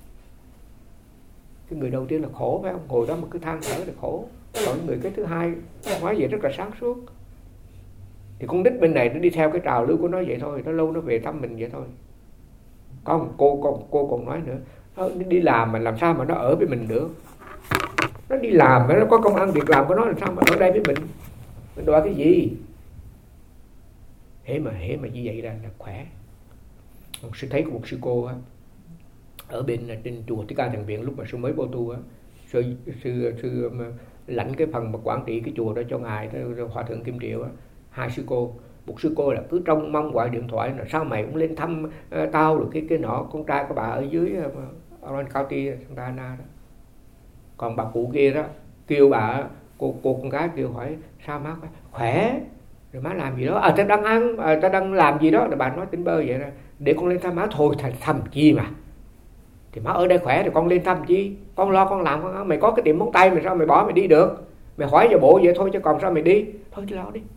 cái người đầu tiên là khổ phải không? Ngồi đó mà cứ than thở là khổ. Còn người cái thứ hai nói vậy rất là sáng suốt. Thì con nít bên này nó đi theo cái trào lưu của nó vậy thôi, nó lâu nó về thăm mình vậy thôi. Có một cô cô, cô còn nói nữa, nó đi làm mà làm sao mà nó ở với mình được. Nó đi làm mà nó có công ăn việc làm của nó, làm sao mà ở đây với mình. Mình đòi cái gì? Thế mà thế mà như vậy là, là khỏe. Một sư thấy của một sư cô á, ở bên trên chùa Thích Ca Thiền Viện lúc mà sư mới vô tu á, sư sư sư lãnh cái phần mà quản trị cái chùa đó cho ngài đó, Hòa Thượng Kim Triệu á, hai sư cô, một sư cô là cứ trông mong gọi điện thoại là sao mày cũng lên thăm uh, tao rồi cái cái nọ, con trai của bà ở dưới uh, Orange County Santa Ana đó. Còn bà cụ kia đó kêu bà cô cô con gái kêu hỏi sao má? Khỏe. Rồi má làm gì đó? À ta đang ăn, à, ta đang làm gì đó. Rồi bà nói tỉnh bơ vậy đó. Để con lên thăm má. Thôi thầm, thầm chi mà. Thì má ở đây khỏe thì con lên thăm chi? Con lo con làm con ăn. Mày có cái tiệm móng tay mày sao mày bỏ mày đi được? Mày hỏi vào bộ vậy thôi chứ còn sao mày đi? Thôi chứ lo đi.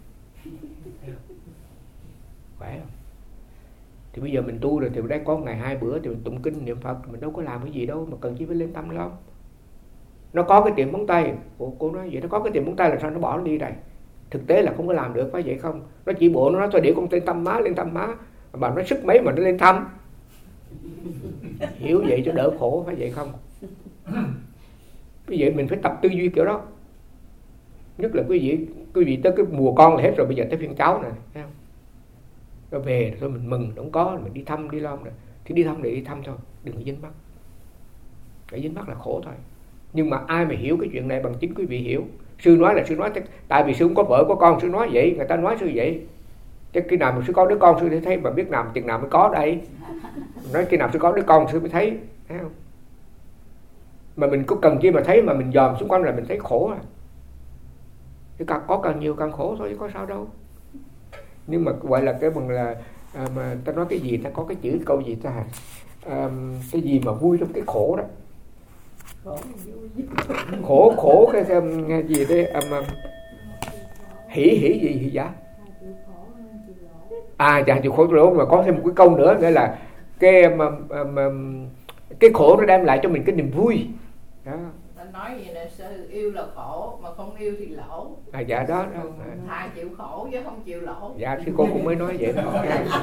Khỏe không? Thì bây giờ mình tu rồi thì đây có ngày hai bữa thì mình tụng kinh niệm Phật, mình đâu có làm cái gì đâu mà cần chi phải lên tâm lo. Nó có cái tiệm móng tay, cô, cô nói vậy, nó có cái tiệm móng tay là sao nó bỏ nó đi đây? Thực tế là không có làm được, phải vậy không? Nó chỉ bộ nó nói thôi để con lên thăm má, lên thăm má. Bà nói sức mấy mà nó lên thăm. Hiểu vậy cho đỡ khổ, phải vậy không? Vì vậy mình phải tập tư duy kiểu đó. Nhất là quý vị, quý vị tới cái mùa con là hết rồi, bây giờ tới phiên cháu này, thấy không? Rồi về rồi mình mừng, không có, mình đi thăm, đi lo rồi. Thì đi thăm để đi thăm thôi, đừng có dính mắc. Cái dính mắc là khổ thôi. Nhưng mà ai mà hiểu cái chuyện này bằng chính quý vị hiểu. Sư nói là sư nói, tại vì sư không có vợ có con, sư nói vậy, người ta nói sư vậy. Chứ khi nào mà sư có đứa con sư thấy mà biết làm chừng nào mới có đây. Nói khi nào sư có đứa con sư mới thấy, thấy không? Mà mình có cần chi mà thấy mà mình dòm xung quanh là mình thấy khổ à. Chứ càng có càng nhiều càng khổ thôi chứ có sao đâu. Nhưng mà gọi là cái bằng là à, mà ta nói cái gì, ta có cái chữ câu gì ta à, cái gì mà vui trong cái khổ đó. Khổ khổ cái, cái, cái gì đấy à, mà, hỉ hỉ gì thì dạ à dạ chịu khổ lỗ. Mà có thêm một cái câu nữa nghĩa là cái mà, mà, cái khổ nó đem lại cho mình cái niềm vui đó. Ta nói gì nè, yêu là khổ mà không yêu thì lỗ. À dạ đó, đó. Thà chịu khổ chứ không chịu lỗ. Dạ sư cô cũng mới nói vậy đó.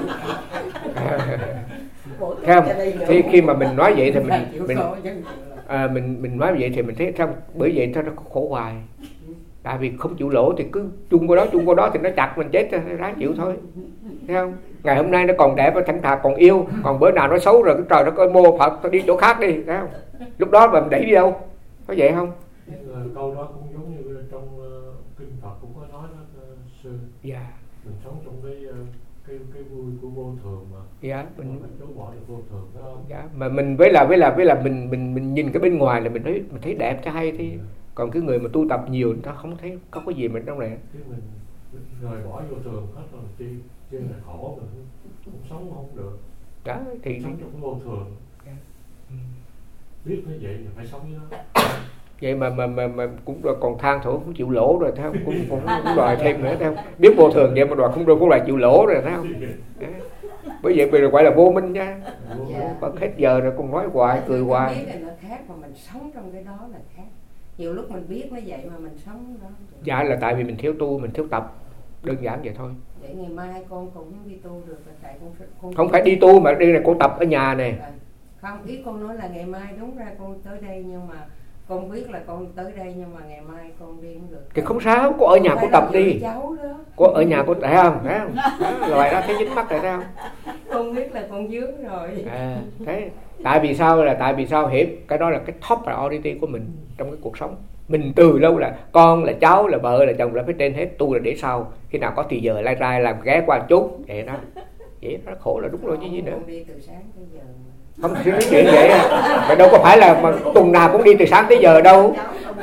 Thấy không? Thì khi mà mình nói vậy thì mình mình à, mình mình nói vậy thì mình thấy không, bởi vậy nó khổ hoài. Tại vì không chịu lỗ thì cứ chung qua đó chung qua đó thì nó chặt mình chết, ráng chịu thôi. Thấy không? Ngày hôm nay nó còn đẹp và thẳng thà còn yêu, còn bữa nào nó xấu rồi cái trời nó coi mô Phật tao đi chỗ khác đi, thấy không? Lúc đó mà mình đẩy đi đâu? Có vậy không? Câu đó cũng giống như trong uh, kinh Phật cũng có nói đó uh, sư. Dạ. Mình sống trong cái uh, cái cái vui của vô thường mà. Dạ, mình phải chối bỏ được vô thường đó không? Dạ, mà mình với là với là với là mình mình mình nhìn cái bên ngoài là mình thấy mình thấy đẹp cho hay thì. Còn cái người mà tu tập nhiều người ta không thấy có cái gì mình trong này. Cái mình rời bỏ vô thường hết rồi chi chi là khổ rồi, cũng sống không được. Đó thì sống trong cái vô thường. Dạ. Ừ. Biết như vậy thì phải sống với nó. Vậy mà mà mà, mà cũng còn than thở cũng chịu lỗ rồi, thấy không? Cũng cũng, cũng đòi thêm nữa, thấy không? Biết vô thường vậy mà đòi không được cũng là chịu lỗ rồi, thấy không? Đó. Bởi vậy bây giờ gọi là vô minh nha. Dạ. Còn hết giờ rồi còn nói hoài, cười hoài. Biết là nó khác mà mình sống trong cái đó là khác. Nhiều lúc mình biết nó vậy mà mình sống đó. Dạ là tại vì mình thiếu tu, mình thiếu tập, đơn giản vậy thôi. Vậy ngày mai con cũng đi tu được là tại con, con không phải đi tu mà đi là cô tập ở nhà này. À, không, ý con nói là ngày mai đúng ra con tới đây nhưng mà con biết là con tới đây nhưng mà ngày mai con đi không được. Thì không sao, cô ở nhà cô tập đi. Cháu đó. Cô ở nhà cô thấy không, thấy không? Đó, loại đó thấy dính mắt rồi thấy không? Con biết là con dướng rồi. À, thế tại vì sao là tại vì sao hiệp cái đó là cái top priority của mình trong cái cuộc sống. Mình từ lâu là con là cháu là vợ là chồng là phải trên hết, tu là để sau, khi nào có thì giờ lai rai làm ghé qua chút vậy đó. Vậy nó khổ là đúng rồi chứ gì nữa. Con đi từ sáng tới giờ. Không nói chuyện vậy à. Mà đâu có phải là mà tuần nào cũng đi từ sáng tới giờ đâu.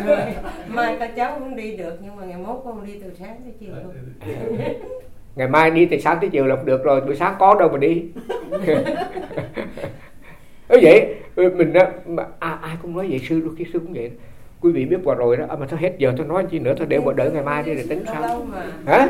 Mai các cháu cũng đi được nhưng mà ngày mốt con đi từ sáng tới chiều luôn. Ngày mai đi từ sáng tới chiều là được rồi, buổi sáng có đâu mà đi. Thế vậy mình đó, mà, à, ai cũng nói vậy, sư đôi khi sư cũng vậy. Quý vị biết vừa rồi đó, à, mà thôi hết giờ tôi nói chi nữa, thôi để mà đợi ngày mai đi để tính sao. Hả?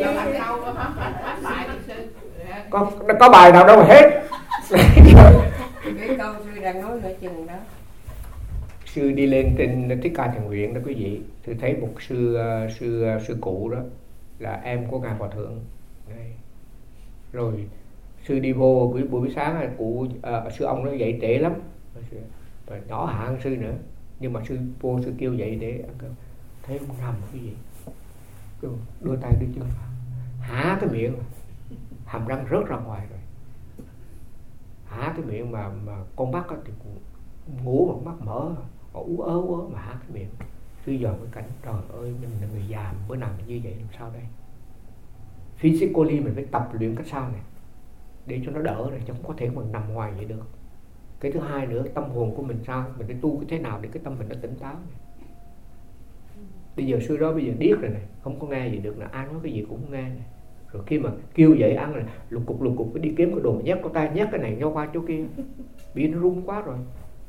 Có, có bài nào đâu mà hết. Cái câu sư đang nói nửa chừng đó. Sư đi lên trên Thích Ca Thiền Viện đó quý vị, tôi thấy một sư sư sư cụ đó là em của ngài Hòa Thượng. Đây. Rồi sư đi vô buổi buổi sáng cụ à, sư ông nó dậy trễ lắm, và nhỏ hạn sư nữa, nhưng mà sư vô sư kêu dậy để ăn cơm, thấy ông nằm quý vị, đưa tay đưa chân há cái miệng, hàm răng rớt ra ngoài rồi, há cái miệng mà mà con mắt thì ngủ mà mắt mở, ú ớ ú ớ mà há cái miệng. Sư giờ cái cảnh trời ơi, mình là người già bữa nào mình như vậy làm sao đây? Physically mình phải tập luyện cách sao này để cho nó đỡ rồi, chứ không có thể mình nằm hoài vậy được. Cái thứ hai nữa, tâm hồn của mình sao, mình phải tu cái thế nào để cái tâm mình nó tỉnh táo này. Bây giờ sư đó bây giờ điếc rồi này, không có nghe gì được, là ai nói cái gì cũng không nghe này. Rồi khi mà kêu dậy ăn là lục cục lục cục, cái đi kiếm cái đồ mà nhét có tay, nhét cái này nhau qua chỗ kia, bị nó run quá rồi.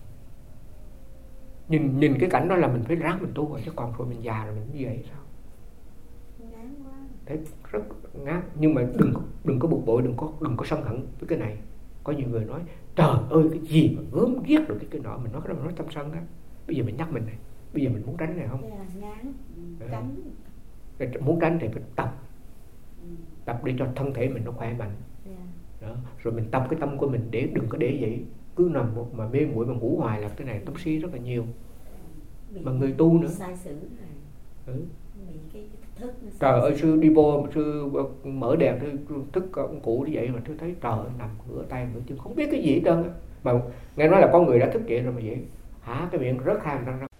Nhìn nhìn cái cảnh đó là mình phải ráng mình tu rồi, chứ còn rồi mình già rồi mình như vậy sao? Ngán quá. Thế rất ngán. Nhưng mà đừng đừng có bực bội, đừng có đừng có sân hận với cái này. Có nhiều người nói trời ơi cái gì mà gớm ghét được cái cái nọ, mình nói cái đó mình nói tâm sân đó. Bây giờ mình nhắc mình này, bây giờ mình muốn tránh này không? Thế là ngán, Đấy. tránh. Muốn tránh thì phải tập, Ừ. tập để cho thân thể mình nó khỏe mạnh. Yeah. Đó. Rồi mình tập cái tâm của mình để đừng có để vậy, cứ nằm một mà mê muội mà ngủ hoài là cái này tóc xi rất là nhiều. Bị Mà người tu nữa. sai sử này. Ừ. Bị cái thức nó sai Trời ơi sử. sư đi vô, sư mở đèn thư thức ông cụ như vậy mà tôi thấy trời ơi, nằm ngửa tay ngửa chân không biết cái gì hết trơn á. Mà nghe nói là con người đã thức dậy rồi mà vậy hả, cái miệng rất ham răng răng.